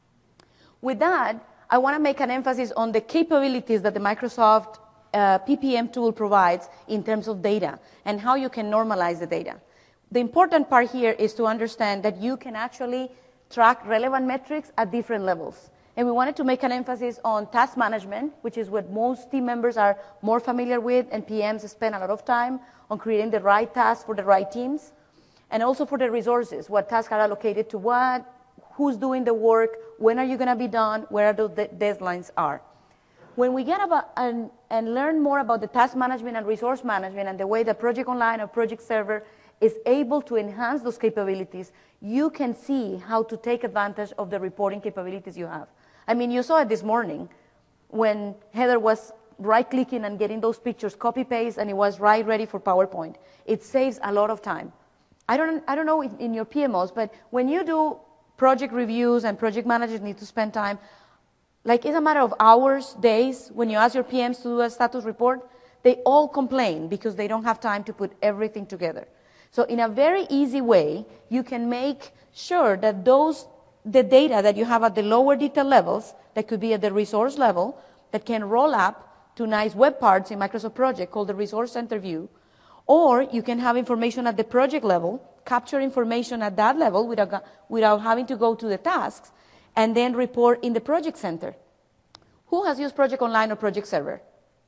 With that, I want to make an emphasis on the capabilities that the Microsoft uh, P P M tool provides in terms of data and how you can normalize the data. The important part here is to understand that you can actually track relevant metrics at different levels. And we wanted to make an emphasis on task management, which is what most team members are more familiar with, and P Ms spend a lot of time on creating the right tasks for the right teams. And also for the resources, what tasks are allocated to what, who's doing the work, when are you going to be done, where are those de- deadlines are. When we get about and, and learn more about the task management and resource management and the way that Project Online or Project Server is able to enhance those capabilities, you can see how to take advantage of the reporting capabilities you have. I mean, you saw it this morning when Heather was right-clicking and getting those pictures copy-paste, and it was right ready for PowerPoint. It saves a lot of time. I don't, I don't know in, in your P M Os, but when you do project reviews and project managers need to spend time, like it's a matter of hours, days, when you ask your P Ms to do a status report, they all complain because they don't have time to put everything together. So in a very easy way, you can make sure that those, the data that you have at the lower detail levels, that could be at the resource level, that can roll up to nice web parts in Microsoft Project called the Resource Center view, or you can have information at the project level, capture information at that level without, without having to go to the tasks, and then report in the Project Center. Who has used Project Online or Project Server?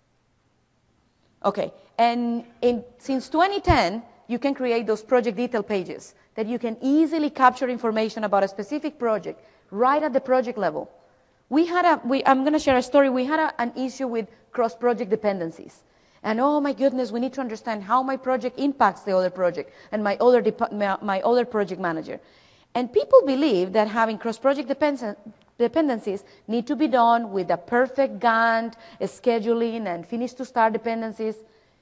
Okay, and in, since twenty ten, you can create those project detail pages that you can easily capture information about a specific project right at the project level. We had a, we, I'm going to share a story. We had a, an issue with cross-project dependencies. And oh my goodness, we need to understand how my project impacts the other project and my other, my, my other project manager. And people believe that having cross-project depend dependencies need to be done with a perfect Gantt, scheduling, and finish-to-start dependencies.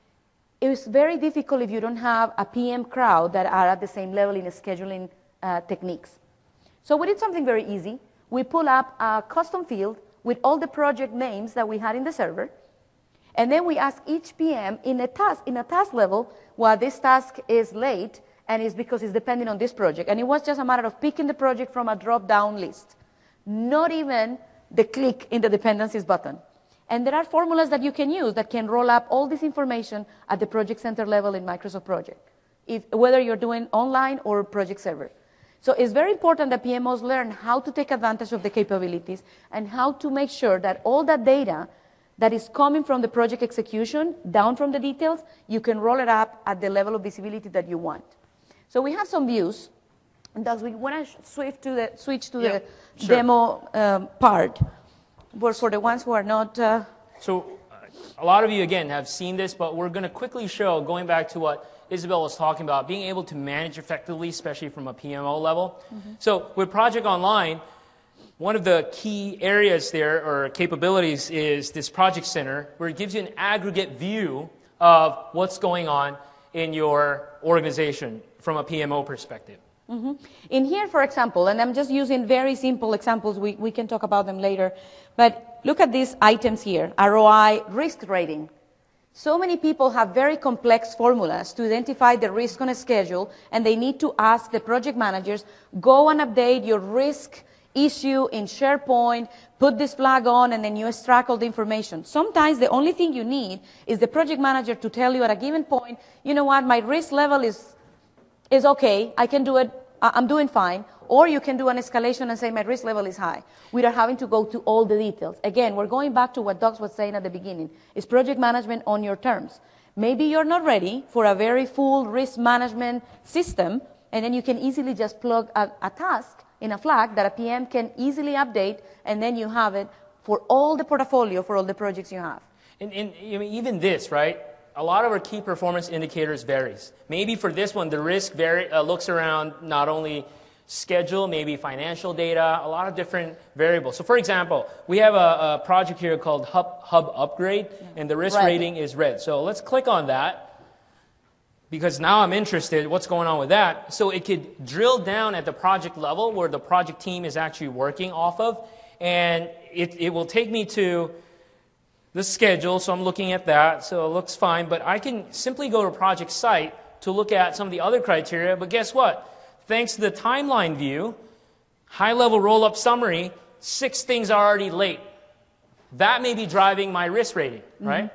It's very difficult if you don't have a P M crowd that are at the same level in scheduling uh, techniques. So we did something very easy. We pull up a custom field with all the project names that we had in the server, and then we ask each P M in a task, in a task level, well, this task is late, and it's because it's depending on this project. And it was just a matter of picking the project from a drop-down list, not even the click in the dependencies button. And there are formulas that you can use that can roll up all this information at the project center level in Microsoft Project, if, whether you're doing online or project server. So it's very important that P M Os learn how to take advantage of the capabilities and how to make sure that all that data that is coming from the project execution, down from the details, you can roll it up at the level of visibility that you want. So we have some views, and thus we want to switch to the, switch to yeah, the sure. demo um, part. But for the ones who are not... Uh, so uh, a lot of you, again, have seen this, but we're going to quickly show, going back to what Isabel was talking about, being able to manage effectively, especially from a P M O level. Mm-hmm. So with Project Online, one of the key areas there, or capabilities, is this Project Center, where it gives you an aggregate view of what's going on in your organization from a P M O perspective. Mm-hmm. In here, for example, and I'm just using very simple examples, we, we can talk about them later, but look at these items here, R O I, risk rating. So many people have very complex formulas to identify the risk on a schedule, and they need to ask the project managers, go and update your risk issue in SharePoint, put this flag on, and then you extract all the information. Sometimes the only thing you need is the project manager to tell you at a given point, you know what, my risk level is, is okay, I can do it, I'm doing fine. Or you can do an escalation and say my risk level is high, without having to go to all the details. Again, we're going back to what Doug was saying at the beginning. It's project management on your terms. Maybe you're not ready for a very full risk management system, and then you can easily just plug a, a task in a flag that a P M can easily update, and then you have it for all the portfolio, for all the projects you have. And, and I mean, even this, right? A lot of our key performance indicators varies. Maybe for this one, the risk vari uh, looks around not only schedule, maybe financial data, a lot of different variables. So for example, we have a, a project here called Hub, Hub Upgrade, and the risk red. rating is red. So let's click on that, because now I'm interested what's going on with that. So it could drill down at the project level where the project team is actually working off of, and it, it will take me to the schedule, so I'm looking at that, so it looks fine, but I can simply go to project site to look at some of the other criteria, but guess what? Thanks to the timeline view, high-level roll-up summary, six things are already late. That may be driving my risk rating, mm-hmm. right?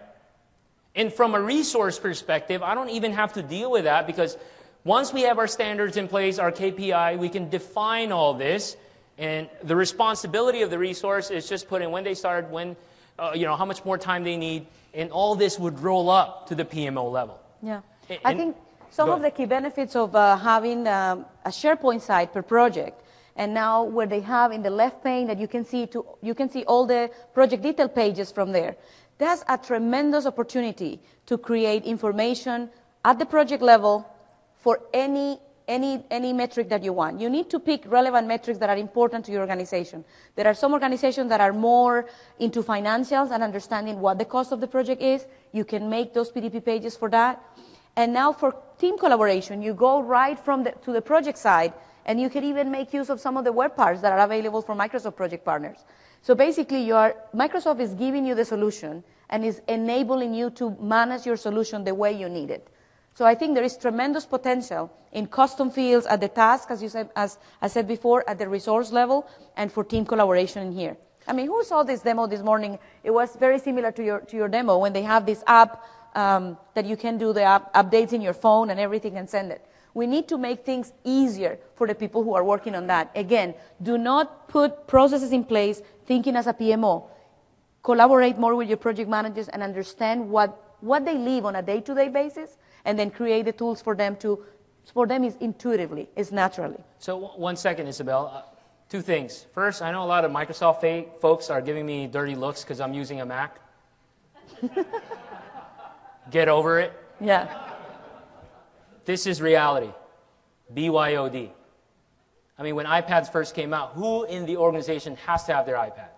And from a resource perspective, I don't even have to deal with that, because once we have our standards in place, our K P I, we can define all this, and the responsibility of the resource is just put in when they started, when, uh, you know, how much more time they need, and all this would roll up to the P M O level. Yeah, and, I think some of the key benefits of uh, having um, a SharePoint site per project, and now where they have in the left pane that you can see to, you can see all the project detail pages from there. That's a tremendous opportunity to create information at the project level for any any any metric that you want. You need to pick relevant metrics that are important to your organization. There are some organizations that are more into financials and understanding what the cost of the project is. You can make those P D P pages for that. And now for team collaboration, you go right from the, to the project side, and you can even make use of some of the web parts that are available from Microsoft Project Partners. So basically, you are, Microsoft is giving you the solution and is enabling you to manage your solution the way you need it. So I think there is tremendous potential in custom fields at the task, as you said, as I said before, at the resource level, and for team collaboration in here. I mean, who saw this demo this morning? It was very similar to your to your demo when they have this app um, that you can do the app updates in your phone and everything and send it. We need to make things easier for the people who are working on that. Again, do not put processes in place thinking as a P M O. collaborate more with your project managers and understand what, what they live on a day-to-day basis, and then create the tools for them to, for them is intuitively, is naturally. So w- one second, Isabel. Uh, two things. First, I know a lot of Microsoft fa- folks are giving me dirty looks because I'm using a Mac. Get over it. Yeah. This is reality. B Y O D. I mean, when iPads first came out, who in the organization has to have their iPads?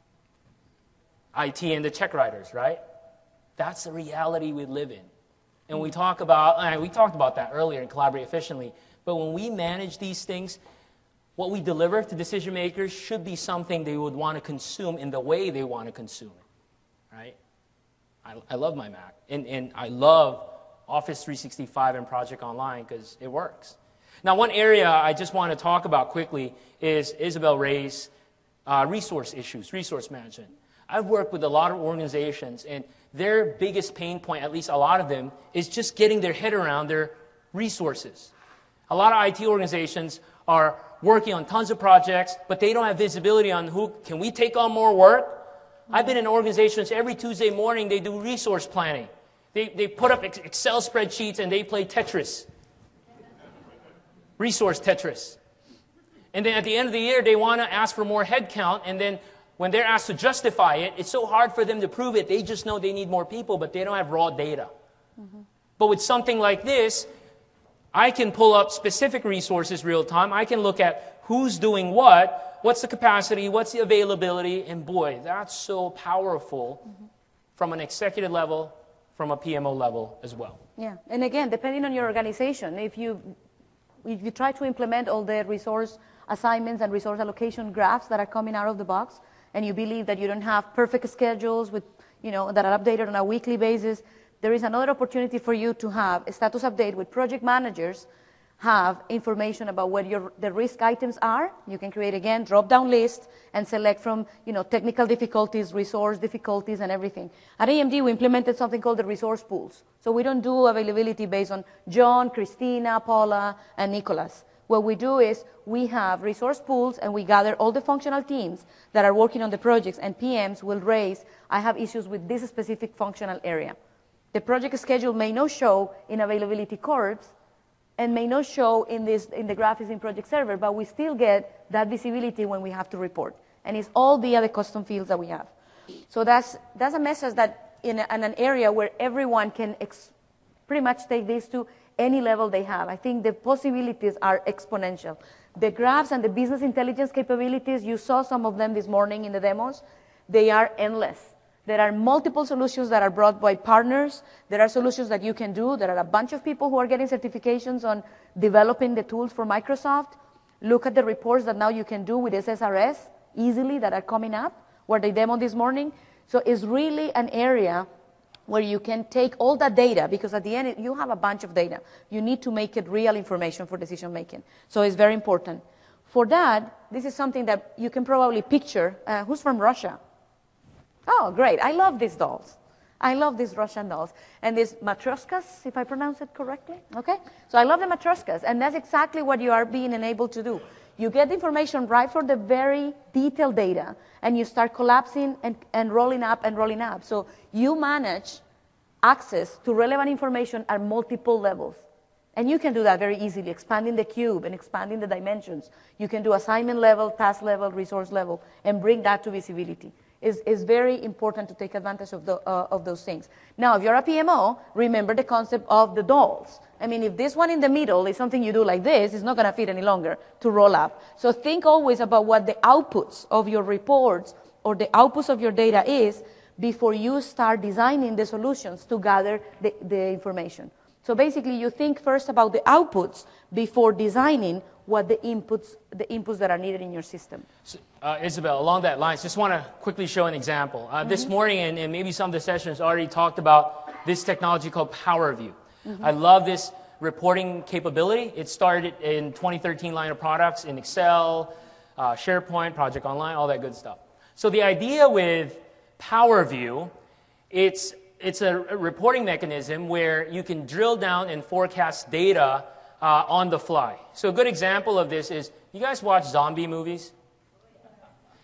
I T and the check writers, right? That's the reality we live in. And we talk about, and we talked about that earlier in Collaborate Efficiently, but when we manage these things, what we deliver to decision makers should be something they would want to consume in the way they want to consume it, right? I, I love my Mac, and, and I love Office three sixty-five and Project Online because it works. Now, one area I just want to talk about quickly is Isabel raised uh, resource issues, resource management. I've worked with a lot of organizations, and their biggest pain point, at least a lot of them, is just getting their head around their resources. A lot of I T organizations are working on tons of projects, but they don't have visibility on who, can we take on more work? I've been in organizations, every Tuesday morning they do resource planning. They, they put up Excel spreadsheets and they play Tetris. Resource Tetris. And then at the end of the year, they want to ask for more headcount, and then when they're asked to justify it, it's so hard for them to prove it. They just know they need more people, but they don't have raw data. Mm-hmm. But with something like this, I can pull up specific resources real time. I can look at who's doing what, what's the capacity, what's the availability, and boy, that's so powerful mm-hmm. from an executive level, from a P M O level as well. Yeah, and again, depending on your organization, if you if you try to implement all the resource assignments and resource allocation graphs that are coming out of the box, and you believe that you don't have perfect schedules with, you know, that are updated on a weekly basis, there is another opportunity for you to have a status update with project managers, have information about what your, the risk items are. You can create, again, drop-down list and select from, you know, technical difficulties, resource difficulties, and everything. At A M D, we implemented something called the resource pools. So we don't do availability based on John, Christina, Paula, and Nicholas. What we do is we have resource pools, and we gather all the functional teams that are working on the projects, and P Ms will raise, I have issues with this specific functional area. The project schedule may not show in availability curves, and may not show in, this, in the graphics in Project Server, but we still get that visibility when we have to report. And it's all via the custom fields that we have. So that's, that's a message that in, a, in an area where everyone can ex- pretty much take this to any level they have. I think the possibilities are exponential. The graphs and the business intelligence capabilities, you saw some of them this morning in the demos, they are endless. There are multiple solutions that are brought by partners. There are solutions that you can do. There are a bunch of people who are getting certifications on developing the tools for Microsoft. Look at the reports that now you can do with S S R S easily that are coming up, where they demoed this morning. So it's really an area where you can take all that data, because at the end, you have a bunch of data. You need to make it real information for decision making. So it's very important. For that, this is something that you can probably picture. Uh, who's from Russia? Oh, great. I love these dolls. I love these Russian dolls. And these matryoshkas, if I pronounce it correctly. Okay? So I love the matryoshkas. And that's exactly what you are being enabled to do. You get the information right for the very detailed data, and you start collapsing and, and rolling up and rolling up. So you manage access to relevant information at multiple levels. And you can do that very easily, expanding the cube and expanding the dimensions. You can do assignment level, task level, resource level, and bring that to visibility. Is, is very important to take advantage of, the, uh, of those things. Now, if you're a P M O, remember the concept of the dolls. I mean, if this one in the middle is something you do like this, it's not going to fit any longer to roll up. So think always about what the outputs of your reports or the outputs of your data is before you start designing the solutions to gather the, the information. So basically, you think first about the outputs before designing what the inputs, the inputs that are needed in your system. So, uh, Isabel, along that line, just want to quickly show an example. Uh, mm-hmm. This morning, and, and maybe some of the sessions already talked about this technology called PowerView. Mm-hmm. I love this reporting capability. It started in twenty thirteen line of products in Excel, uh, SharePoint, Project Online, all that good stuff. So the idea with PowerView, it's, it's a reporting mechanism where you can drill down and forecast data Uh, on the fly. So a good example of this is, you guys watch zombie movies?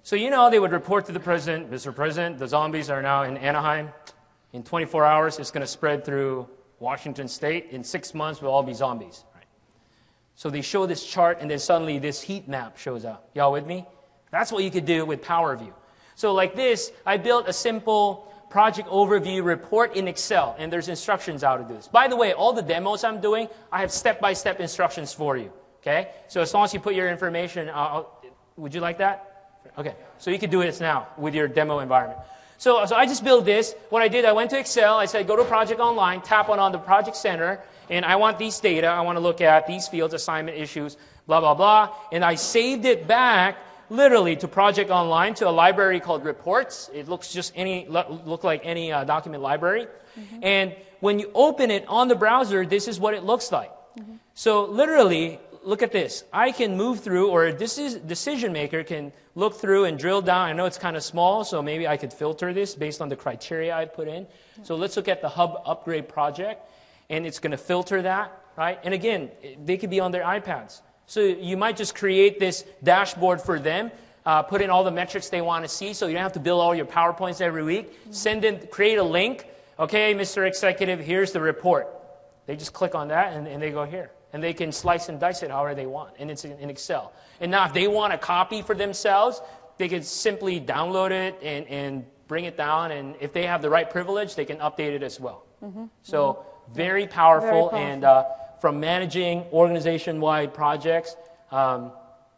So, you know, they would report to the president, Mister President, the zombies are now in Anaheim. In twenty-four hours, it's going to spread through Washington State. In six months, we'll all be zombies. Right? So they show this chart, and then suddenly this heat map shows up. Y'all with me? That's what you could do with PowerView. So like this, I built a simple project overview report in Excel, and there's instructions how to do this. By the way, all the demos I'm doing, I have step-by-step instructions for you. Okay? So as long as you put your information, I'll, would you like that? Okay. So you could do this now with your demo environment. So, so I just built this. What I did, I went to Excel. I said, go to Project Online, tap on, on the Project Center, and I want these data. I want to look at these fields, assignment issues, blah, blah, blah. And I saved it back literally to Project Online, to a library called Reports. It looks just any look like any uh, document library. Mm-hmm. And when you open it on the browser, this is what it looks like. Mm-hmm. So literally, look at this. I can move through, or a decision maker can look through and drill down. I know it's kind of small, so maybe I could filter this based on the criteria I put in. Mm-hmm. So let's look at the Hub Upgrade project, and it's going to filter that, right? And again, they could be on their iPads. So you might just create this dashboard for them, uh, put in all the metrics they want to see, so you don't have to build all your PowerPoints every week. Mm-hmm. Send in, create a link. Okay, Mister Executive, here's the report. They just click on that, and, and they go here. And they can slice and dice it however they want, and it's in, in Excel. And now if they want a copy for themselves, they can simply download it and, and bring it down, and if they have the right privilege, they can update it as well. Mm-hmm. So mm-hmm. very powerful, very powerful. and uh, from managing organization-wide projects, um,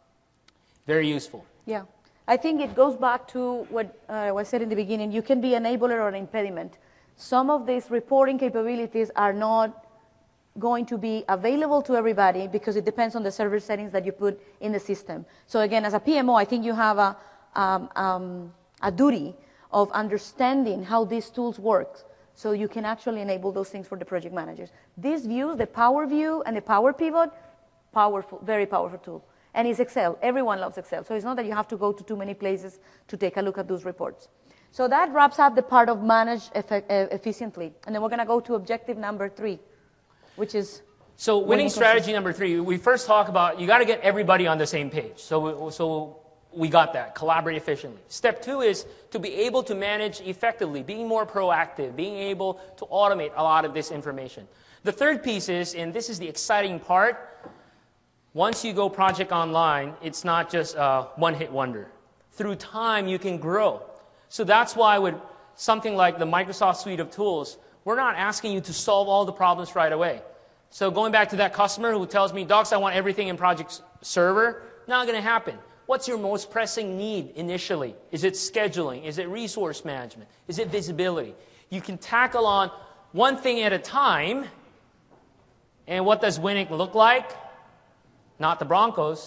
very useful. Yeah. I think it goes back to what uh, was said in the beginning. You can be an enabler or an impediment. Some of these reporting capabilities are not going to be available to everybody because it depends on the server settings that you put in the system. So again, as a P M O, I think you have a, um, um, a duty of understanding how these tools work, so you can actually enable those things for the project managers. These views, the Power View and the Power Pivot, powerful, very powerful tool. And it's Excel. Everyone loves Excel. So it's not that you have to go to too many places to take a look at those reports. So that wraps up the part of manage effe- efficiently. And then we're going to go to objective number three, which is... So winning strategy number three, we first talk about you got to get everybody on the same page. So, so we got that, collaborate efficiently. Step two is to be able to manage effectively, being more proactive, being able to automate a lot of this information. The third piece is, and this is the exciting part, once you go Project Online, it's not just a one-hit wonder. Through time, you can grow. So that's why with something like the Microsoft suite of tools, we're not asking you to solve all the problems right away. So going back to that customer who tells me, Docs, I want everything in Project Server, not going to happen. What's your most pressing need initially? Is it scheduling? Is it resource management? Is it visibility? You can tackle on one thing at a time. And what does winning look like? Not the Broncos.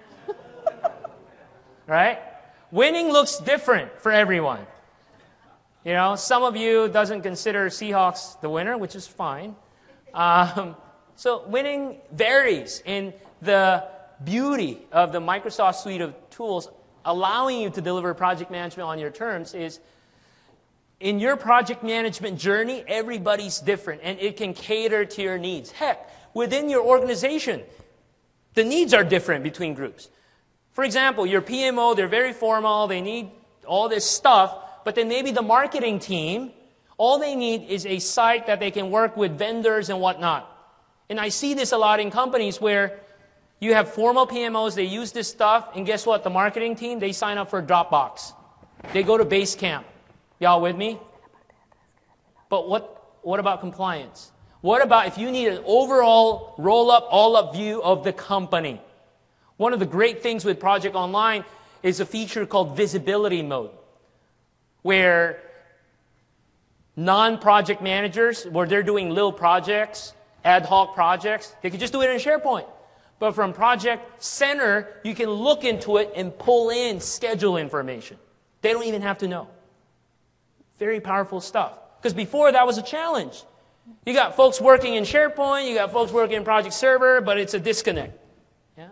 Right? Winning looks different for everyone. You know, some of you doesn't consider Seahawks the winner, which is fine. Um, so winning varies, and the beauty of the Microsoft suite of tools allowing you to deliver project management on your terms is in your project management journey, everybody's different, and it can cater to your needs. Heck, within your organization, the needs are different between groups. For example, your P M O, they're very formal, they need all this stuff, but then maybe the marketing team, all they need is a site that they can work with vendors and whatnot. And I see this a lot in companies where you have formal P M Os, they use this stuff, and guess what? The marketing team, they sign up for Dropbox. They go to Basecamp. Y'all with me? But what, what about compliance? What about if you need an overall roll-up, all-up view of the company? One of the great things with Project Online is a feature called visibility mode, where non-project managers, where they're doing little projects, ad hoc projects, they can just do it in SharePoint. But from Project Center, you can look into it and pull in schedule information. They don't even have to know. Very powerful stuff. Because before, that was a challenge. You got folks working in SharePoint, you got folks working in Project Server, but it's a disconnect. Yeah?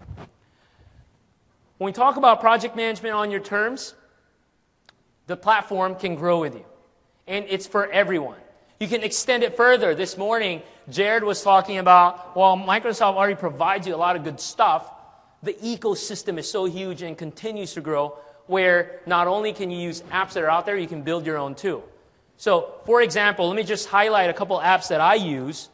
When we talk about project management on your terms, the platform can grow with you. And it's for everyone. You can extend it further. This morning, Jared was talking about, well, Microsoft already provides you a lot of good stuff. The ecosystem is so huge and continues to grow. where not only can you use apps that are out there, you can build your own too. So, for example, let me just highlight a couple apps that I use.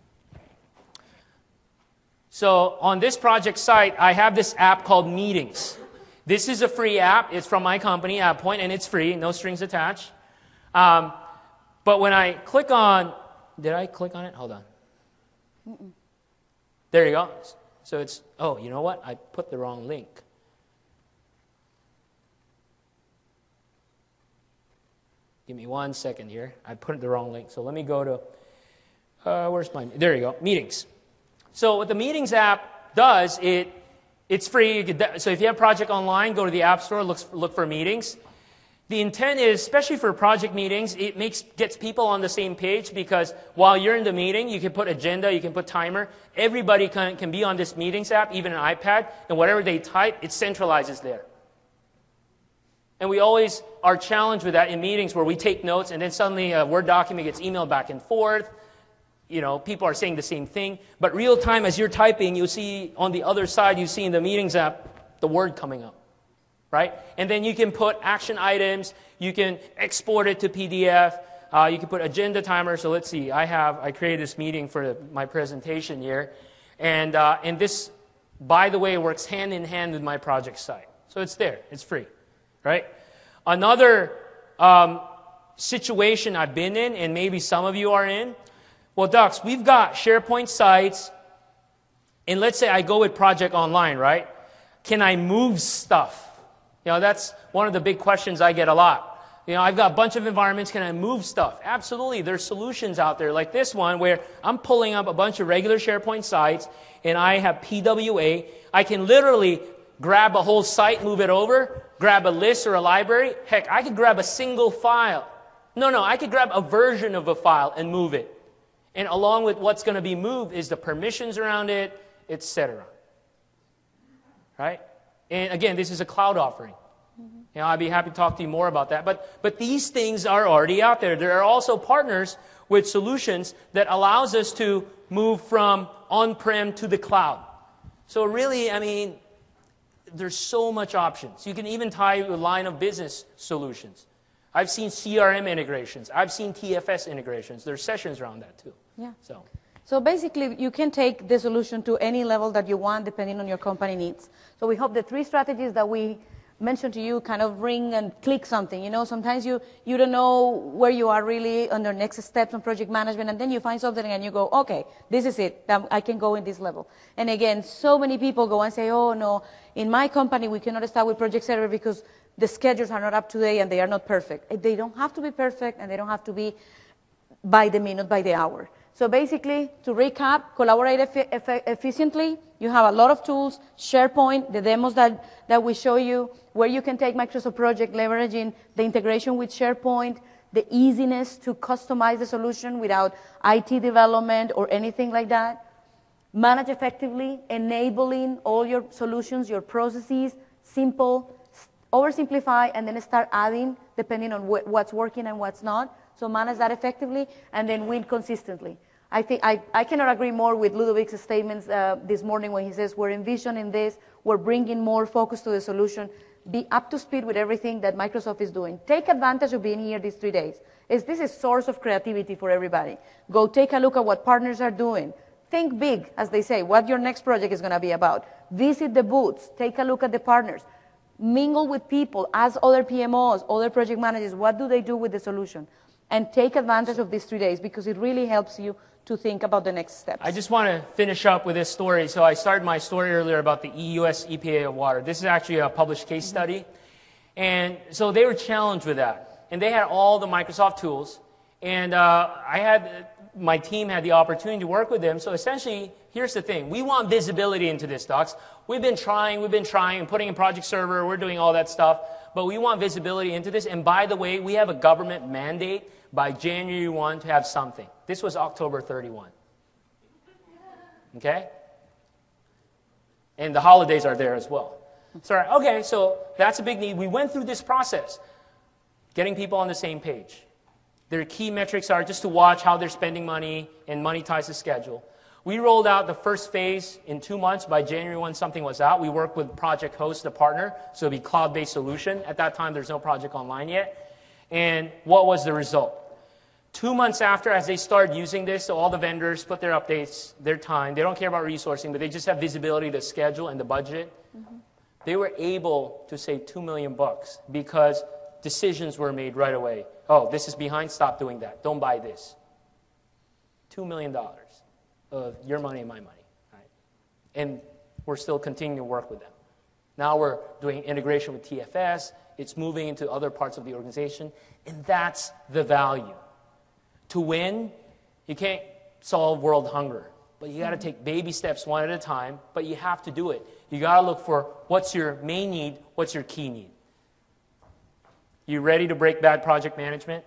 So, on this project site, I have this app called Meetings. This is a free app. It's from my company, AppPoint, and it's free, no strings attached. Um, but when I click on, did I click on it? Hold on. Mm-mm. There you go. So it's, oh, you know what? I put the wrong link. Give me one second here. I put the wrong link. So let me go to, uh, where's my, there you go, Meetings. So what the Meetings app does, it it's free. You could, so if you have Project Online, go to the App Store, look, look for Meetings. The intent is, especially for project meetings, it makes gets people on the same page because while you're in the meeting, you can put agenda, you can put timer. Everybody can, can be on this Meetings app, even an iPad, and whatever they type, it centralizes there. And we always are challenged with that in meetings where we take notes and then suddenly a Word document gets emailed back and forth. You know, people are saying the same thing. But real time, as you're typing, you see on the other side, you see in the Meetings app, the word coming up. Right? And then you can put action items. You can export it to P D F. Uh, you can put agenda timer. So let's see. I have, I created this meeting for my presentation here. And, uh, and this, by the way, works hand in hand with my project site. So it's there. It's free. Right? Another um, situation I've been in, and maybe some of you are in, well, Ducks, we've got SharePoint sites, and let's say I go with Project Online, right? Can I move stuff? You know, that's one of the big questions I get a lot. You know, I've got a bunch of environments, can I move stuff? Absolutely, there's solutions out there like this one where I'm pulling up a bunch of regular SharePoint sites, and I have P W A. I can literally grab a whole site, move it over, grab a list or a library. Heck, I could grab a single file. No, no, I could grab a version of a file and move it. And along with what's going to be moved is the permissions around it, et cetera. Right? And again, this is a cloud offering. Mm-hmm. You know, I'd be happy to talk to you more about that. But, but these things are already out there. There are also partners with solutions that allows us to move from on-prem to the cloud. So really, I mean, there's so much options. You can even tie a line of business solutions. I've seen C R M integrations. I've seen T F S integrations. There's sessions around that too. Yeah. So. So basically, you can take the solution to any level that you want, depending on your company needs. So we hope the three strategies that we mentioned to you kind of ring and click something. You know, sometimes you, you don't know where you are really on the next steps on project management, and then you find something and you go, okay, this is it. I can go in this level. And again, so many people go and say, oh, no, in my company, we cannot start with Project Server because the schedules are not up to date and they are not perfect. They don't have to be perfect, and they don't have to be by the minute, by the hour. So basically, to recap, collaborate eff- eff- efficiently. You have a lot of tools, SharePoint, the demos that, that we show you, where you can take Microsoft Project, leveraging the integration with SharePoint, the easiness to customize the solution without I T development or anything like that. Manage effectively, enabling all your solutions, your processes, simple, oversimplify, and then start adding depending on wh- what's working and what's not. So manage that effectively, and then win consistently. I think I, I cannot agree more with Ludovic's statements uh, this morning when he says we're envisioning this, we're bringing more focus to the solution. Be up to speed with everything that Microsoft is doing. Take advantage of being here these three days. It's, this is a source of creativity for everybody. Go take a look at what partners are doing. Think big, as they say, what your next project is going to be about. Visit the booths. Take a look at the partners. Mingle with people. Ask other P M Os, other project managers, what do they do with the solution? And take advantage of these three days because it really helps you to think about the next steps. I just want to finish up with this story. So I started my story earlier about the E U S E P A of water. This is actually a published case study. And so they were challenged with that. And they had all the Microsoft tools. And uh, I had, my team had the opportunity to work with them. So essentially, here's the thing. We want visibility into this, Docs. We've been trying, we've been trying, putting in Project Server, we're doing all that stuff. But we want visibility into this. And by the way, we have a government mandate by January first to have something. This was October thirty-first. Okay? And the holidays are there as well. So, okay, so that's a big need. We went through this process, getting people on the same page. Their key metrics are just to watch how they're spending money, and money ties to schedule. We rolled out the first phase in two months. By January first, something was out. We worked with Project Host, the partner, so it'd be cloud-based solution. At that time, there's no Project Online yet. And what was the result? Two months after, as they started using this, so all the vendors put their updates, their time. They don't care about resourcing, but they just have visibility to schedule and the budget. Mm-hmm. They were able to save two million bucks because decisions were made right away. Oh, this is behind. Stop doing that. Don't buy this. Two million dollars of your money and my money, right? And we're still continuing to work with them. Now we're doing integration with T F S. It's moving into other parts of the organization, and that's the value. To win, you can't solve world hunger, but you got to take baby steps one at a time, but you have to do it. You got to look for what's your main need, what's your key need. You ready to break bad project management?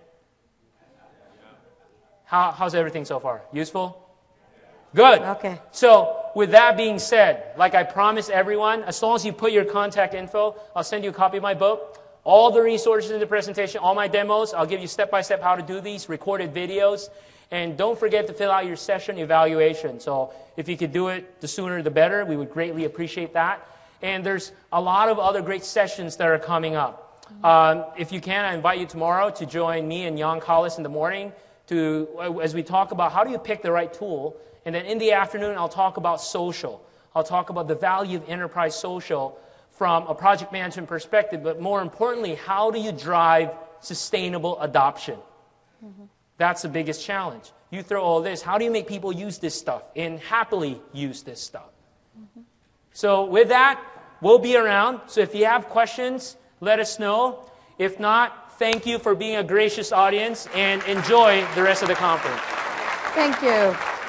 How, how's everything so far? Useful? Good. Okay. So, with that being said, like I promised everyone, as long as you put your contact info, I'll send you a copy of my book. All the resources in the presentation, all my demos, I'll give you step-by-step how to do these, recorded videos. And don't forget to fill out your session evaluation. So if you could do it, the sooner the better. We would greatly appreciate that. And there's a lot of other great sessions that are coming up. Um, if you can, I invite you tomorrow to join me and Jan Collis in the morning to, as we talk about how do you pick the right tool. And then in the afternoon, I'll talk about social. I'll talk about the value of enterprise social from a project management perspective, but more importantly, how do you drive sustainable adoption? Mm-hmm. That's the biggest challenge. You throw all this, how do you make people use this stuff and happily use this stuff? Mm-hmm. So with that, we'll be around. So if you have questions, let us know. If not, thank you for being a gracious audience and enjoy the rest of the conference. Thank you.